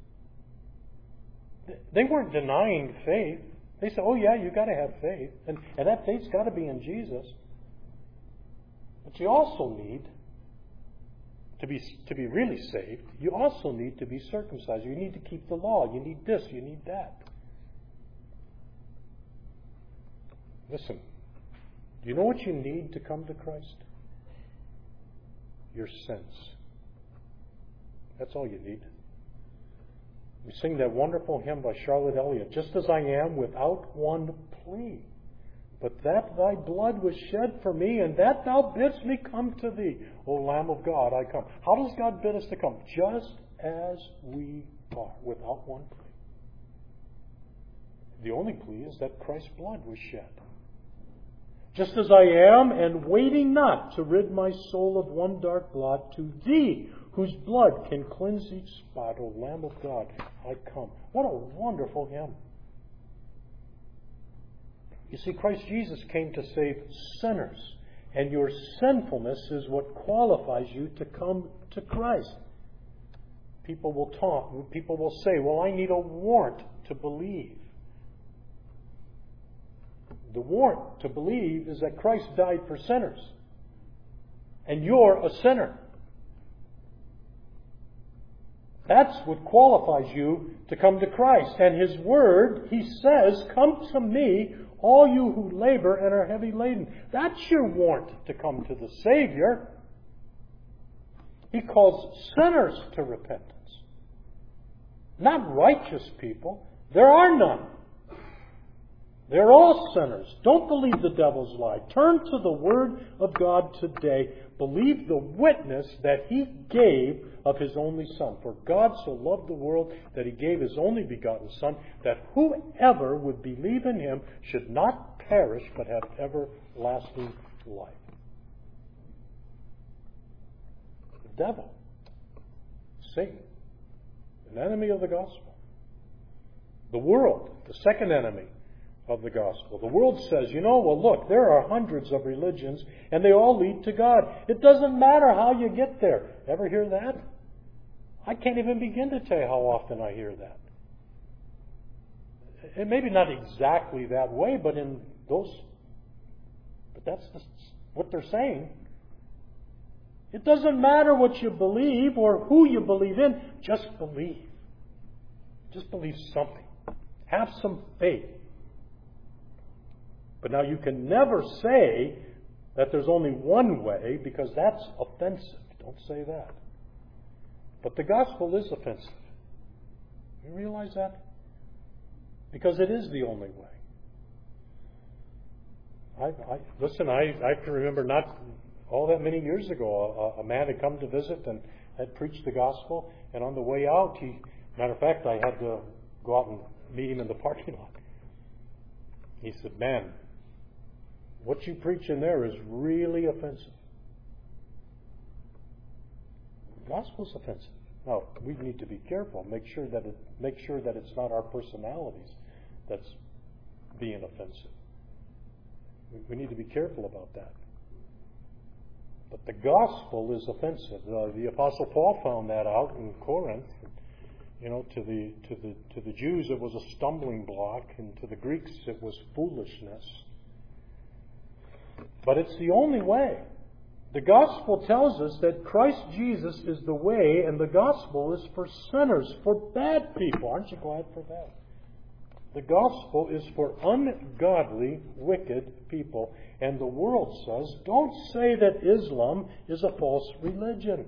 They weren't denying faith. They said, "Oh yeah, you got to have faith, and and that faith's got to be in Jesus." But you also need to be to be really saved. You also need to be circumcised. You need to keep the law. You need this. You need that. Listen, do you know what you need to come to Christ? Your sins. That's all you need. We sing that wonderful hymn by Charlotte Elliott, just as I am without one plea. But that thy blood was shed for me, and that thou bidst me come to thee. O Lamb of God, I come. How does God bid us to come? Just as we are, without one plea. The only plea is that Christ's blood was shed. Just as I am, and waiting not to rid my soul of one dark blot, to thee, whose blood can cleanse each spot, O Lamb of God, I come. What a wonderful hymn. You see, Christ Jesus came to save sinners, and your sinfulness is what qualifies you to come to Christ. People will talk, people will say, well, I need a warrant to believe. The warrant to believe is that Christ died for sinners, and you're a sinner. That's what qualifies you to come to Christ. And His Word, He says, come to me, all you who labor and are heavy laden. That's your warrant to come to the Savior. He calls sinners to repentance. Not righteous people. There are none. They're all sinners. Don't believe the devil's lie. Turn to the Word of God today. Believe the witness that He gave of His only Son. For God so loved the world that He gave His only begotten Son, that whoever would believe in Him should not perish but have everlasting life. The devil, Satan, an enemy of the gospel. The world, the second enemy of the gospel. The world says, you know, well, look, there are hundreds of religions and they all lead to God. It doesn't matter how you get there. Ever hear that? I can't even begin to tell you how often I hear that. And maybe not exactly that way, but in those, but that's the, what they're saying. It doesn't matter what you believe or who you believe in. Just believe. Just believe something. Have some faith. But now you can never say that there's only one way, because that's offensive. Don't say that. But the gospel is offensive. You realize that? Because it is the only way. I, I, listen, I, I can remember not all that many years ago, a, a man had come to visit and had preached the gospel, and on the way out, he, matter of fact, I had to go out and meet him in the parking lot. He said, man, what you preach in there is really offensive. The gospel's offensive. Now, we need to be careful. Make sure that it, make sure that it's not our personalities that's being offensive. We, we need to be careful about that. But the gospel is offensive. Uh, the Apostle Paul found that out in Corinth. You know, to the to the to the Jews it was a stumbling block, and to the Greeks it was foolishness. But it's the only way. The gospel tells us that Christ Jesus is the way, and the gospel is for sinners, for bad people. Aren't you glad for that? The gospel is for ungodly, wicked people. And the world says, don't say that Islam is a false religion.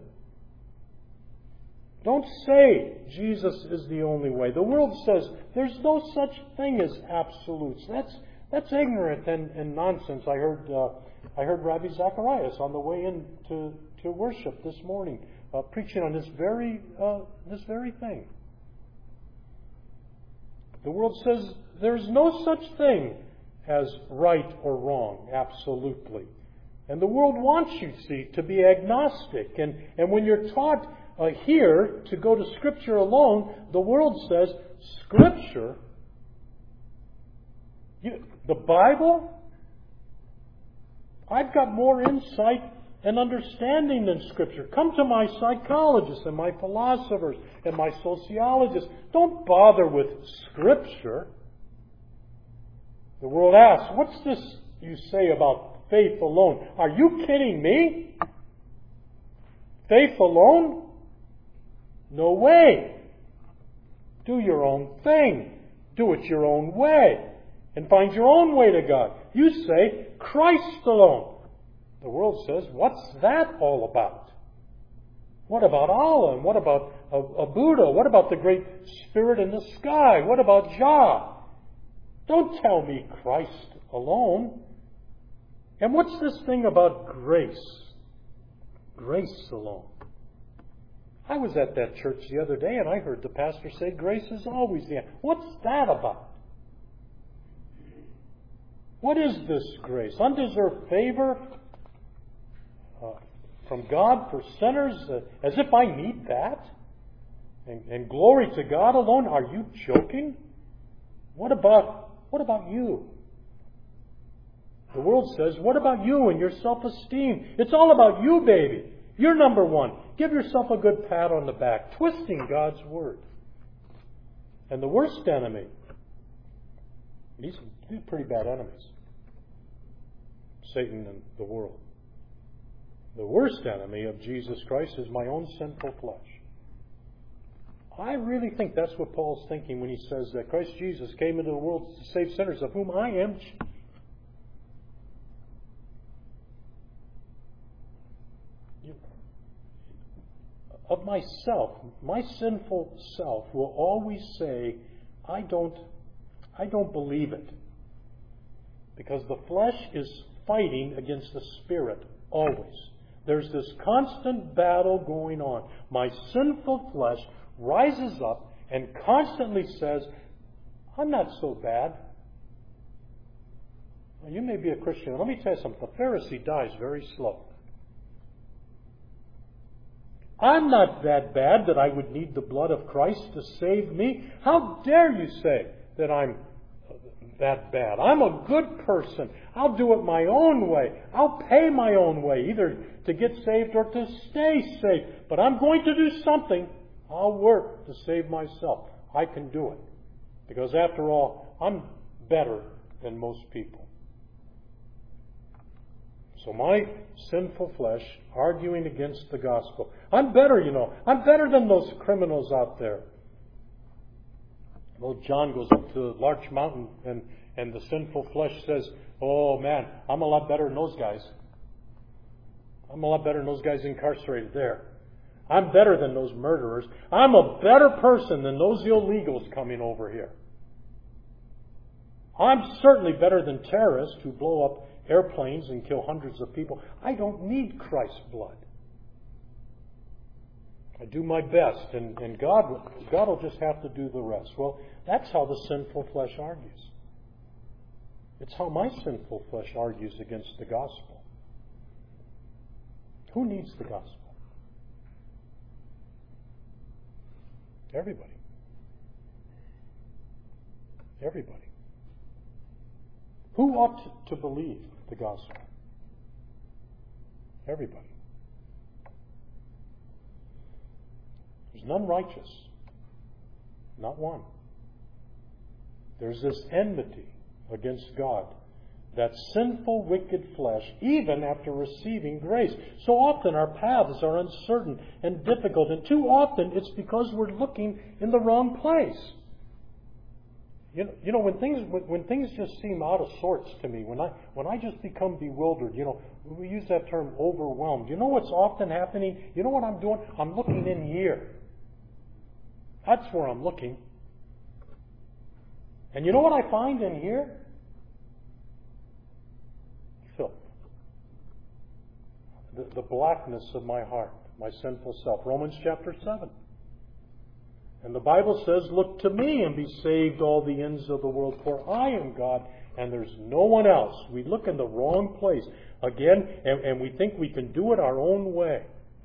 Don't say Jesus is the only way. The world says there's no such thing as absolutes. That's that's ignorant and, and nonsense. I heard uh, I heard Rabbi Zacharias on the way in to, to worship this morning uh, preaching on this very uh, this very thing. The world says there's no such thing as right or wrong, absolutely. And the world wants you, see, to be agnostic. And, and when you're taught uh, here to go to Scripture alone, the world says, Scripture? You, the Bible? I've got more insight and understanding than Scripture. Come to my psychologists and my philosophers and my sociologists. Don't bother with Scripture. The world asks, what's this you say about faith alone? Are you kidding me? Faith alone? No way. Do your own thing. Do it your own way. And find your own way to God. You say Christ alone. The world says, what's that all about? What about Allah? And what about a, a Buddha? What about the great spirit in the sky? What about Jah? Don't tell me Christ alone. And what's this thing about grace? Grace alone. I was at that church the other day and I heard the pastor say grace is always the answer. What's that about? What is this grace? Undeserved favor uh, from God for sinners? Uh, as if I need that? And, and glory to God alone? Are you joking? What about, what about you? The world says, what about you and your self-esteem? It's all about you, baby. You're number one. Give yourself a good pat on the back, twisting God's Word. And the worst enemy, these are pretty bad enemies, Satan and the world. The worst enemy of Jesus Christ is my own sinful flesh. I really think that's what Paul's thinking when he says that Christ Jesus came into the world to save sinners, of whom I am chief. Of myself, my sinful self will always say, I don't, I don't believe it. Because the flesh is fighting against the Spirit, always. There's this constant battle going on. My sinful flesh rises up and constantly says, I'm not so bad. Well, you may be a Christian. Let me tell you something. The Pharisee dies very slow. I'm not that bad that I would need the blood of Christ to save me. How dare you say that I'm that bad? I'm a good person. I'll do it my own way. I'll pay my own way, either to get saved or to stay saved. But I'm going to do something. I'll work to save myself. I can do it. Because after all, I'm better than most people. So my sinful flesh arguing against the gospel. I'm better, you know. I'm better than those criminals out there. Well, John goes up to the large mountain and, and the sinful flesh says, oh man, I'm a lot better than those guys. I'm a lot better than those guys incarcerated there. I'm better than those murderers. I'm a better person than those illegals coming over here. I'm certainly better than terrorists who blow up airplanes and kill hundreds of people. I don't need Christ's blood. I do my best, and, and God, God will just have to do the rest. Well, that's how the sinful flesh argues. It's how my sinful flesh argues against the gospel. Who needs the gospel? Everybody. Everybody. Who ought to believe the gospel? Everybody. There's none righteous. Not one. There's this enmity against God. That sinful, wicked flesh, even after receiving grace. So often our paths are uncertain and difficult, and too often it's because we're looking in the wrong place. You know, you know when things when, when things just seem out of sorts to me, when I when I just become bewildered, you know, we use that term overwhelmed. You know what's often happening? You know what I'm doing? I'm looking in here. That's where I'm looking. And you know what I find in here? Filth. The, the blackness of my heart, my sinful self. Romans chapter seven. And the Bible says, look to me and be saved all the ends of the world, for I am God and there's no one else. We look in the wrong place again, and, and we think we can do it our own way.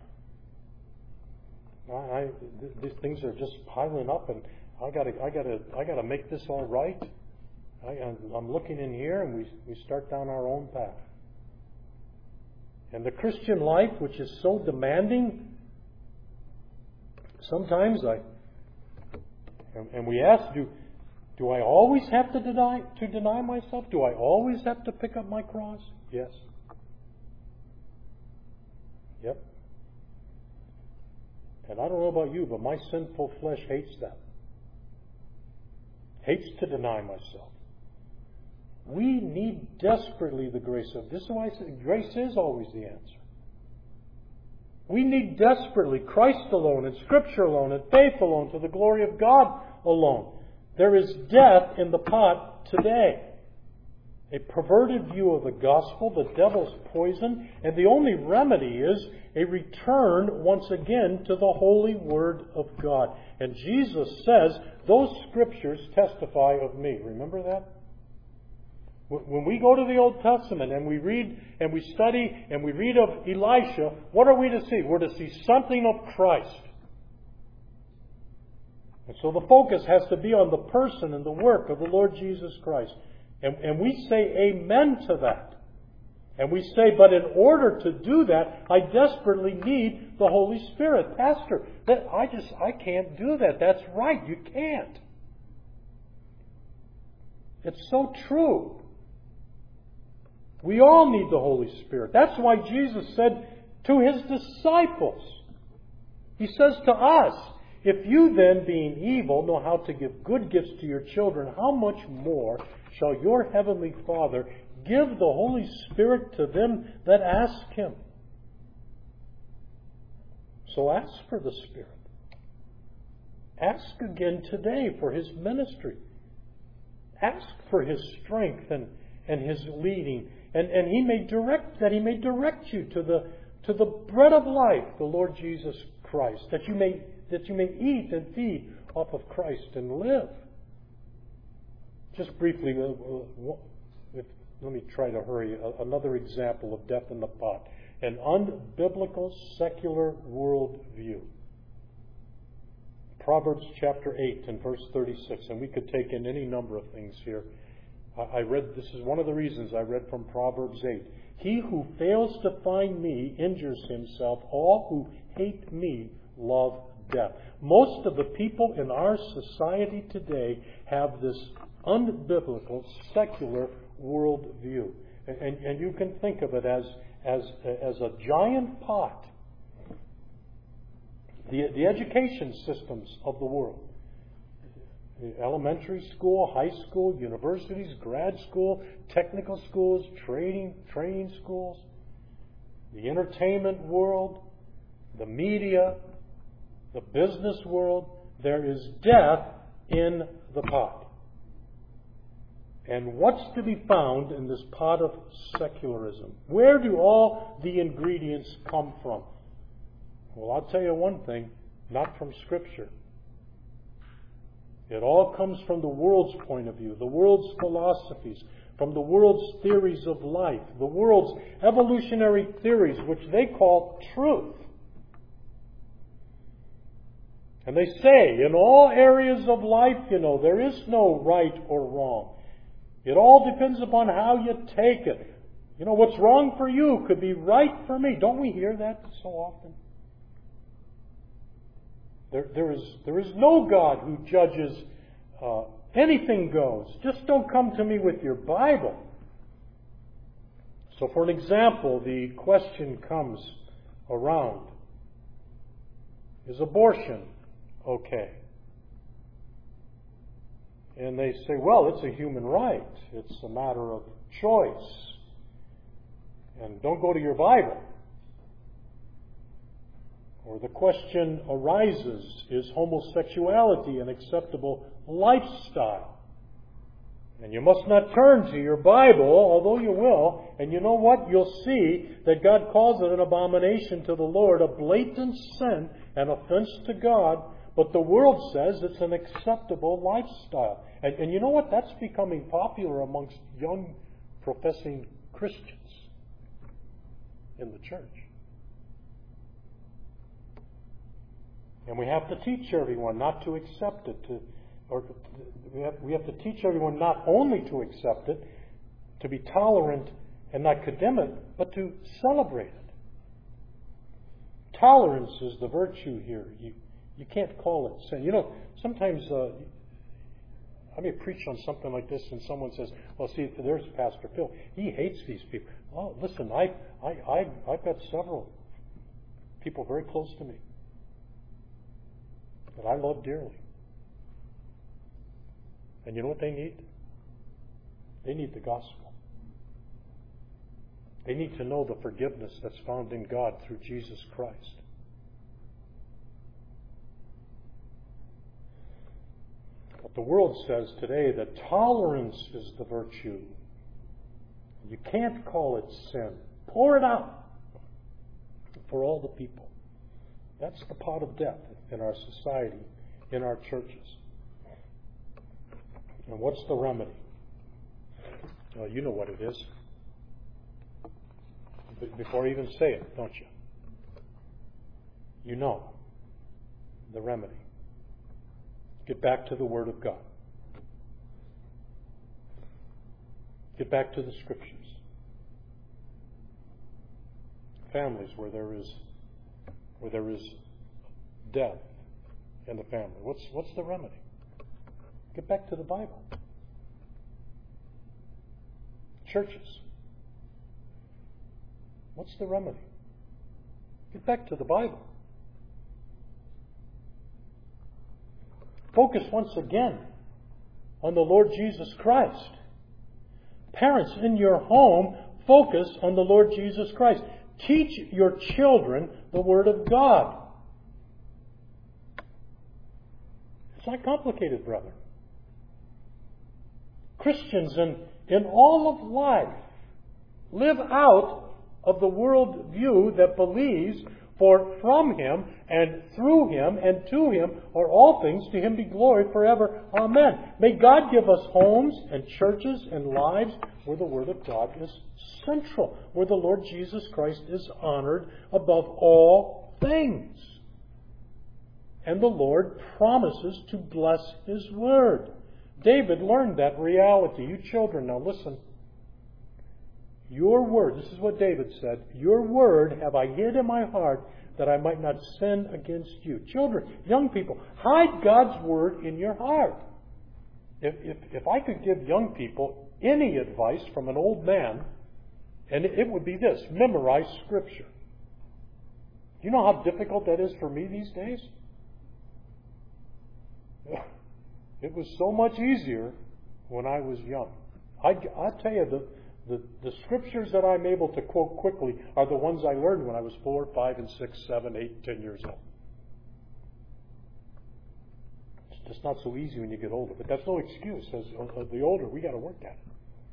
I, I, th- these things are just piling up, and I gotta, I gotta, I gotta make this all right. I, I'm looking in here, and we we start down our own path. And the Christian life, which is so demanding, sometimes I. And we ask, do, do I always have to deny to deny myself? Do I always have to pick up my cross? Yes. Yep. And I don't know about you, but my sinful flesh hates that. Hates to deny myself. We need desperately the grace of this is why I say grace is always the answer. We need desperately Christ alone and Scripture alone and faith alone to the glory of God alone. There is death in the pot today. A perverted view of the gospel, the devil's poison, and the only remedy is a return once again to the holy word of God. And Jesus says, those Scriptures testify of me. Remember that? When we go to the Old Testament and we read and we study and we read of Elisha, what are we to see? We're to see something of Christ. And so the focus has to be on the person and the work of the Lord Jesus Christ. And, and we say amen to that. And we say, but in order to do that, I desperately need the Holy Spirit. Pastor, that, I just, I can't do that. That's right, you can't. It's so true. We all need the Holy Spirit. That's why Jesus said to His disciples, He says to us, if you then, being evil, know how to give good gifts to your children, how much more shall your heavenly Father give the Holy Spirit to them that ask Him? So ask for the Spirit. Ask again today for His ministry. Ask for His strength and, and His leading. And, and He may direct, that He may direct you to the, to the bread of life, the Lord Jesus Christ, that you may, that you may eat and feed off of Christ and live. Just briefly, uh, if, let me try to hurry. Another example of death in the pot. An unbiblical secular worldview. Proverbs chapter eight and verse thirty-six. And we could take in any number of things here. I read, this is one of the reasons I read from Proverbs eight. He who fails to find me injures himself. All who hate me love death. Most of the people in our society today have this unbiblical, secular worldview. And, and, and you can think of it as, as, as a giant pot. The, the education systems of the world. Elementary school, high school, universities, grad school, technical schools, training, training schools, the entertainment world, the media, the business world. There is death in the pot. And what's to be found in this pot of secularism? Where do all the ingredients come from? Well, I'll tell you one thing, not from Scripture. It all comes from the world's point of view, the world's philosophies, from the world's theories of life, the world's evolutionary theories, which they call truth. And they say, in all areas of life, you know, there is no right or wrong. It all depends upon how you take it. You know, what's wrong for you could be right for me. Don't we hear that so often? There, there is, there is no God who judges uh, anything goes. Just don't come to me with your Bible. So for an example, the question comes around, is abortion okay? And they say, well, it's a human right. It's a matter of choice. And don't go to your Bible. Or the question arises, is homosexuality an acceptable lifestyle? And you must not turn to your Bible, although you will. And you know what? You'll see that God calls it an abomination to the Lord, a blatant sin, an offense to God. But the world says it's an acceptable lifestyle. And, and you know what? That's becoming popular amongst young professing Christians in the church. And we have to teach everyone not to accept it. To, or we have, we have to teach everyone not only to accept it, to be tolerant and not condemn it, but to celebrate it. Tolerance is the virtue here. You, you can't call it sin. You know, sometimes uh, I may preach on something like this and someone says, well, see, there's Pastor Phil. He hates these people. Oh, listen, I, I, I, I've got several people very close to me that I love dearly. And you know what they need? They need the gospel. They need to know the forgiveness that's found in God through Jesus Christ. But the world says today that tolerance is the virtue. You can't call it sin. Pour it out for all the people. That's the pot of death in our society, in our churches. And what's the remedy? Well, you know what it is. Before I even say it, don't you? You know the remedy. Get back to the Word of God. Get back to the Scriptures. Families where there is where there is death in the family. What's what's the remedy? Get back to the Bible. Churches. What's the remedy? Get back to the Bible. Focus once again on the Lord Jesus Christ. Parents in your home, focus on the Lord Jesus Christ. Teach your children the Word of God. It's not complicated, brother. Christians in, in all of life live out of the world view that believes, for from Him and through Him and to Him are all things, to Him be glory forever. Amen. May God give us homes and churches and lives where the Word of God is central, where the Lord Jesus Christ is honored above all things. And the Lord promises to bless His Word. David learned that reality. You children, now listen. Your word, this is what David said, your word have I hid in my heart that I might not sin against you. Children, young people, hide God's word in your heart. If, if, if I could give young people any advice from an old man, and it, it would be this: memorize Scripture. You know how difficult that is for me these days? It was so much easier when I was young. I, I'll tell you, the The, the scriptures that I'm able to quote quickly are the ones I learned when I was four, five, and six, seven, eight, ten years old. It's just not so easy when you get older. But that's no excuse. As the older, we got to work at it.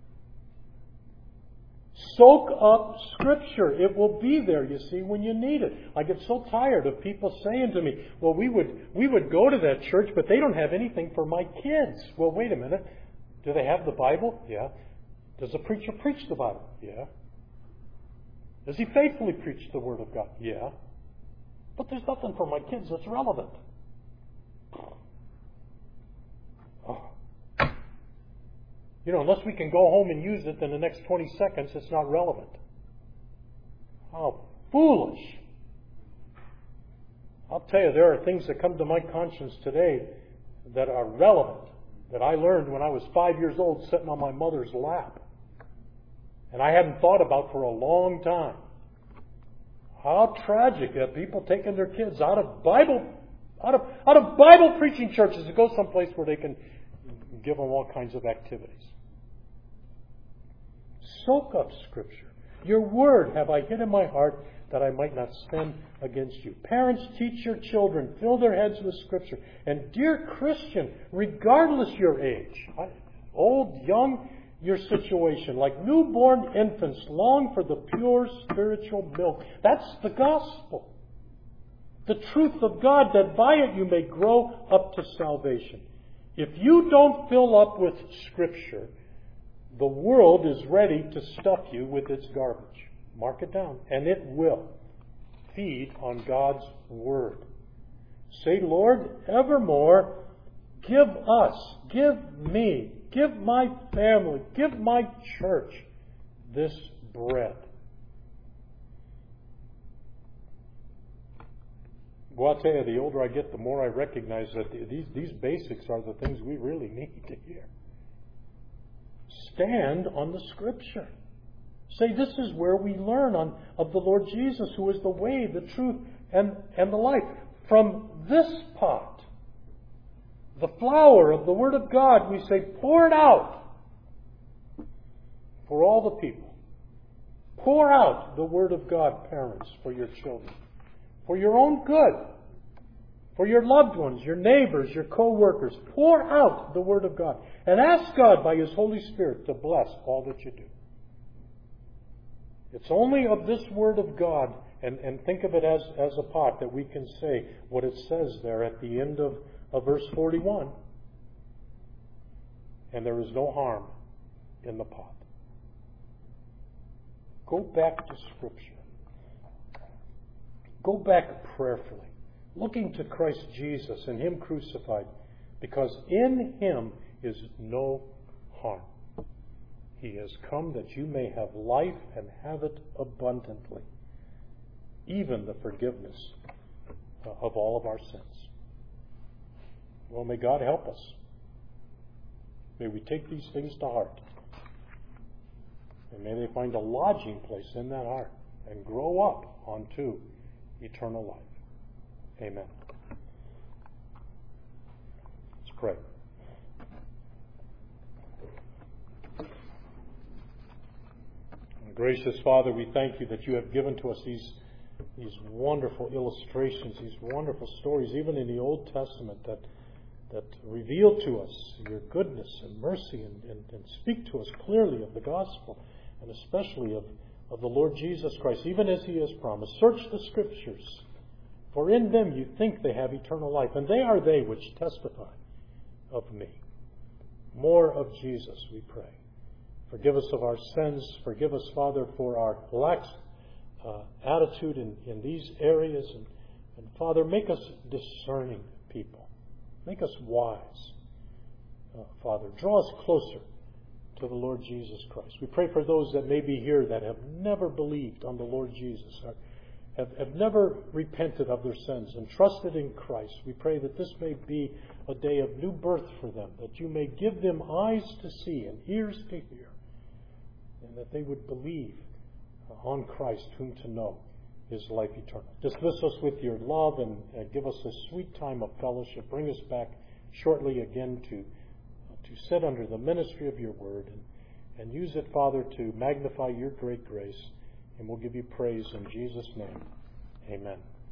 Soak up Scripture. It will be there, you see, when you need it. I get so tired of people saying to me, well, we would we would go to that church, but they don't have anything for my kids. Well, wait a minute. Do they have the Bible? Yeah. Does the preacher preach the Bible? Yeah. Does he faithfully preach the Word of God? Yeah. But there's nothing for my kids that's relevant. Oh. You know, unless we can go home and use it in the next twenty seconds, it's not relevant. How foolish. I'll tell you, there are things that come to my conscience today that are relevant, that I learned when I was five years old sitting on my mother's lap. And I hadn't thought about for a long time. How tragic that people taking their kids out of Bible, out of out of Bible preaching churches to go someplace where they can give them all kinds of activities. Soak up Scripture. Your word have I hid in my heart that I might not sin against you. Parents, teach your children. Fill their heads with Scripture. And dear Christian, regardless your age, old, young, your situation, like newborn infants, long for the pure spiritual milk. That's the gospel. The truth of God, that by it you may grow up to salvation. If you don't fill up with Scripture, the world is ready to stuff you with its garbage. Mark it down. And it will. Feed on God's Word. Say, Lord, evermore, give us, give me, give my family, give my church this bread. Well, I'll tell you, the older I get, the more I recognize that these, these basics are the things we really need to hear. Stand on the Scripture. Say, this is where we learn on of the Lord Jesus, who is the way, the truth, and, and the life. From this pot, the flour of the Word of God, we say, pour it out. for all the people. Pour out the Word of God, parents, for your children, for your own good, for your loved ones, your neighbors, your co-workers. Pour out the Word of God and ask God by His Holy Spirit to bless all that you do. It's only of this Word of God, and, and think of it as, as a pot, that we can say what it says there at the end of, of verse forty-one. And there is no harm in the pot. Go back to Scripture. Go back prayerfully, looking to Christ Jesus and Him crucified, because in Him is no harm. He has come that you may have life and have it abundantly, even the forgiveness of all of our sins. Well, may God help us. May we take these things to heart. And may they find a lodging place in that heart and grow up onto eternal life. Amen. Let's pray. Gracious Father, we thank You that You have given to us these, these wonderful illustrations, these wonderful stories, even in the Old Testament, that, that reveal to us Your goodness and mercy and, and, and speak to us clearly of the gospel, and especially of, of the Lord Jesus Christ, even as He has promised. Search the Scriptures, for in them you think they have eternal life, and they are they which testify of Me. More of Jesus, we pray. Forgive us of our sins. Forgive us, Father, for our lax uh, attitude in, in these areas. And, and, Father, make us discerning people. Make us wise, uh, Father. Draw us closer to the Lord Jesus Christ. We pray for those that may be here that have never believed on the Lord Jesus, or have, have never repented of their sins and trusted in Christ. We pray that this may be a day of new birth for them, that You may give them eyes to see and ears to hear, and that they would believe on Christ, whom to know is life eternal. Dismiss us with Your love and uh, give us a sweet time of fellowship. Bring us back shortly again to uh, to sit under the ministry of Your word, and, and use it, Father, to magnify Your great grace. And we'll give You praise in Jesus' name. Amen.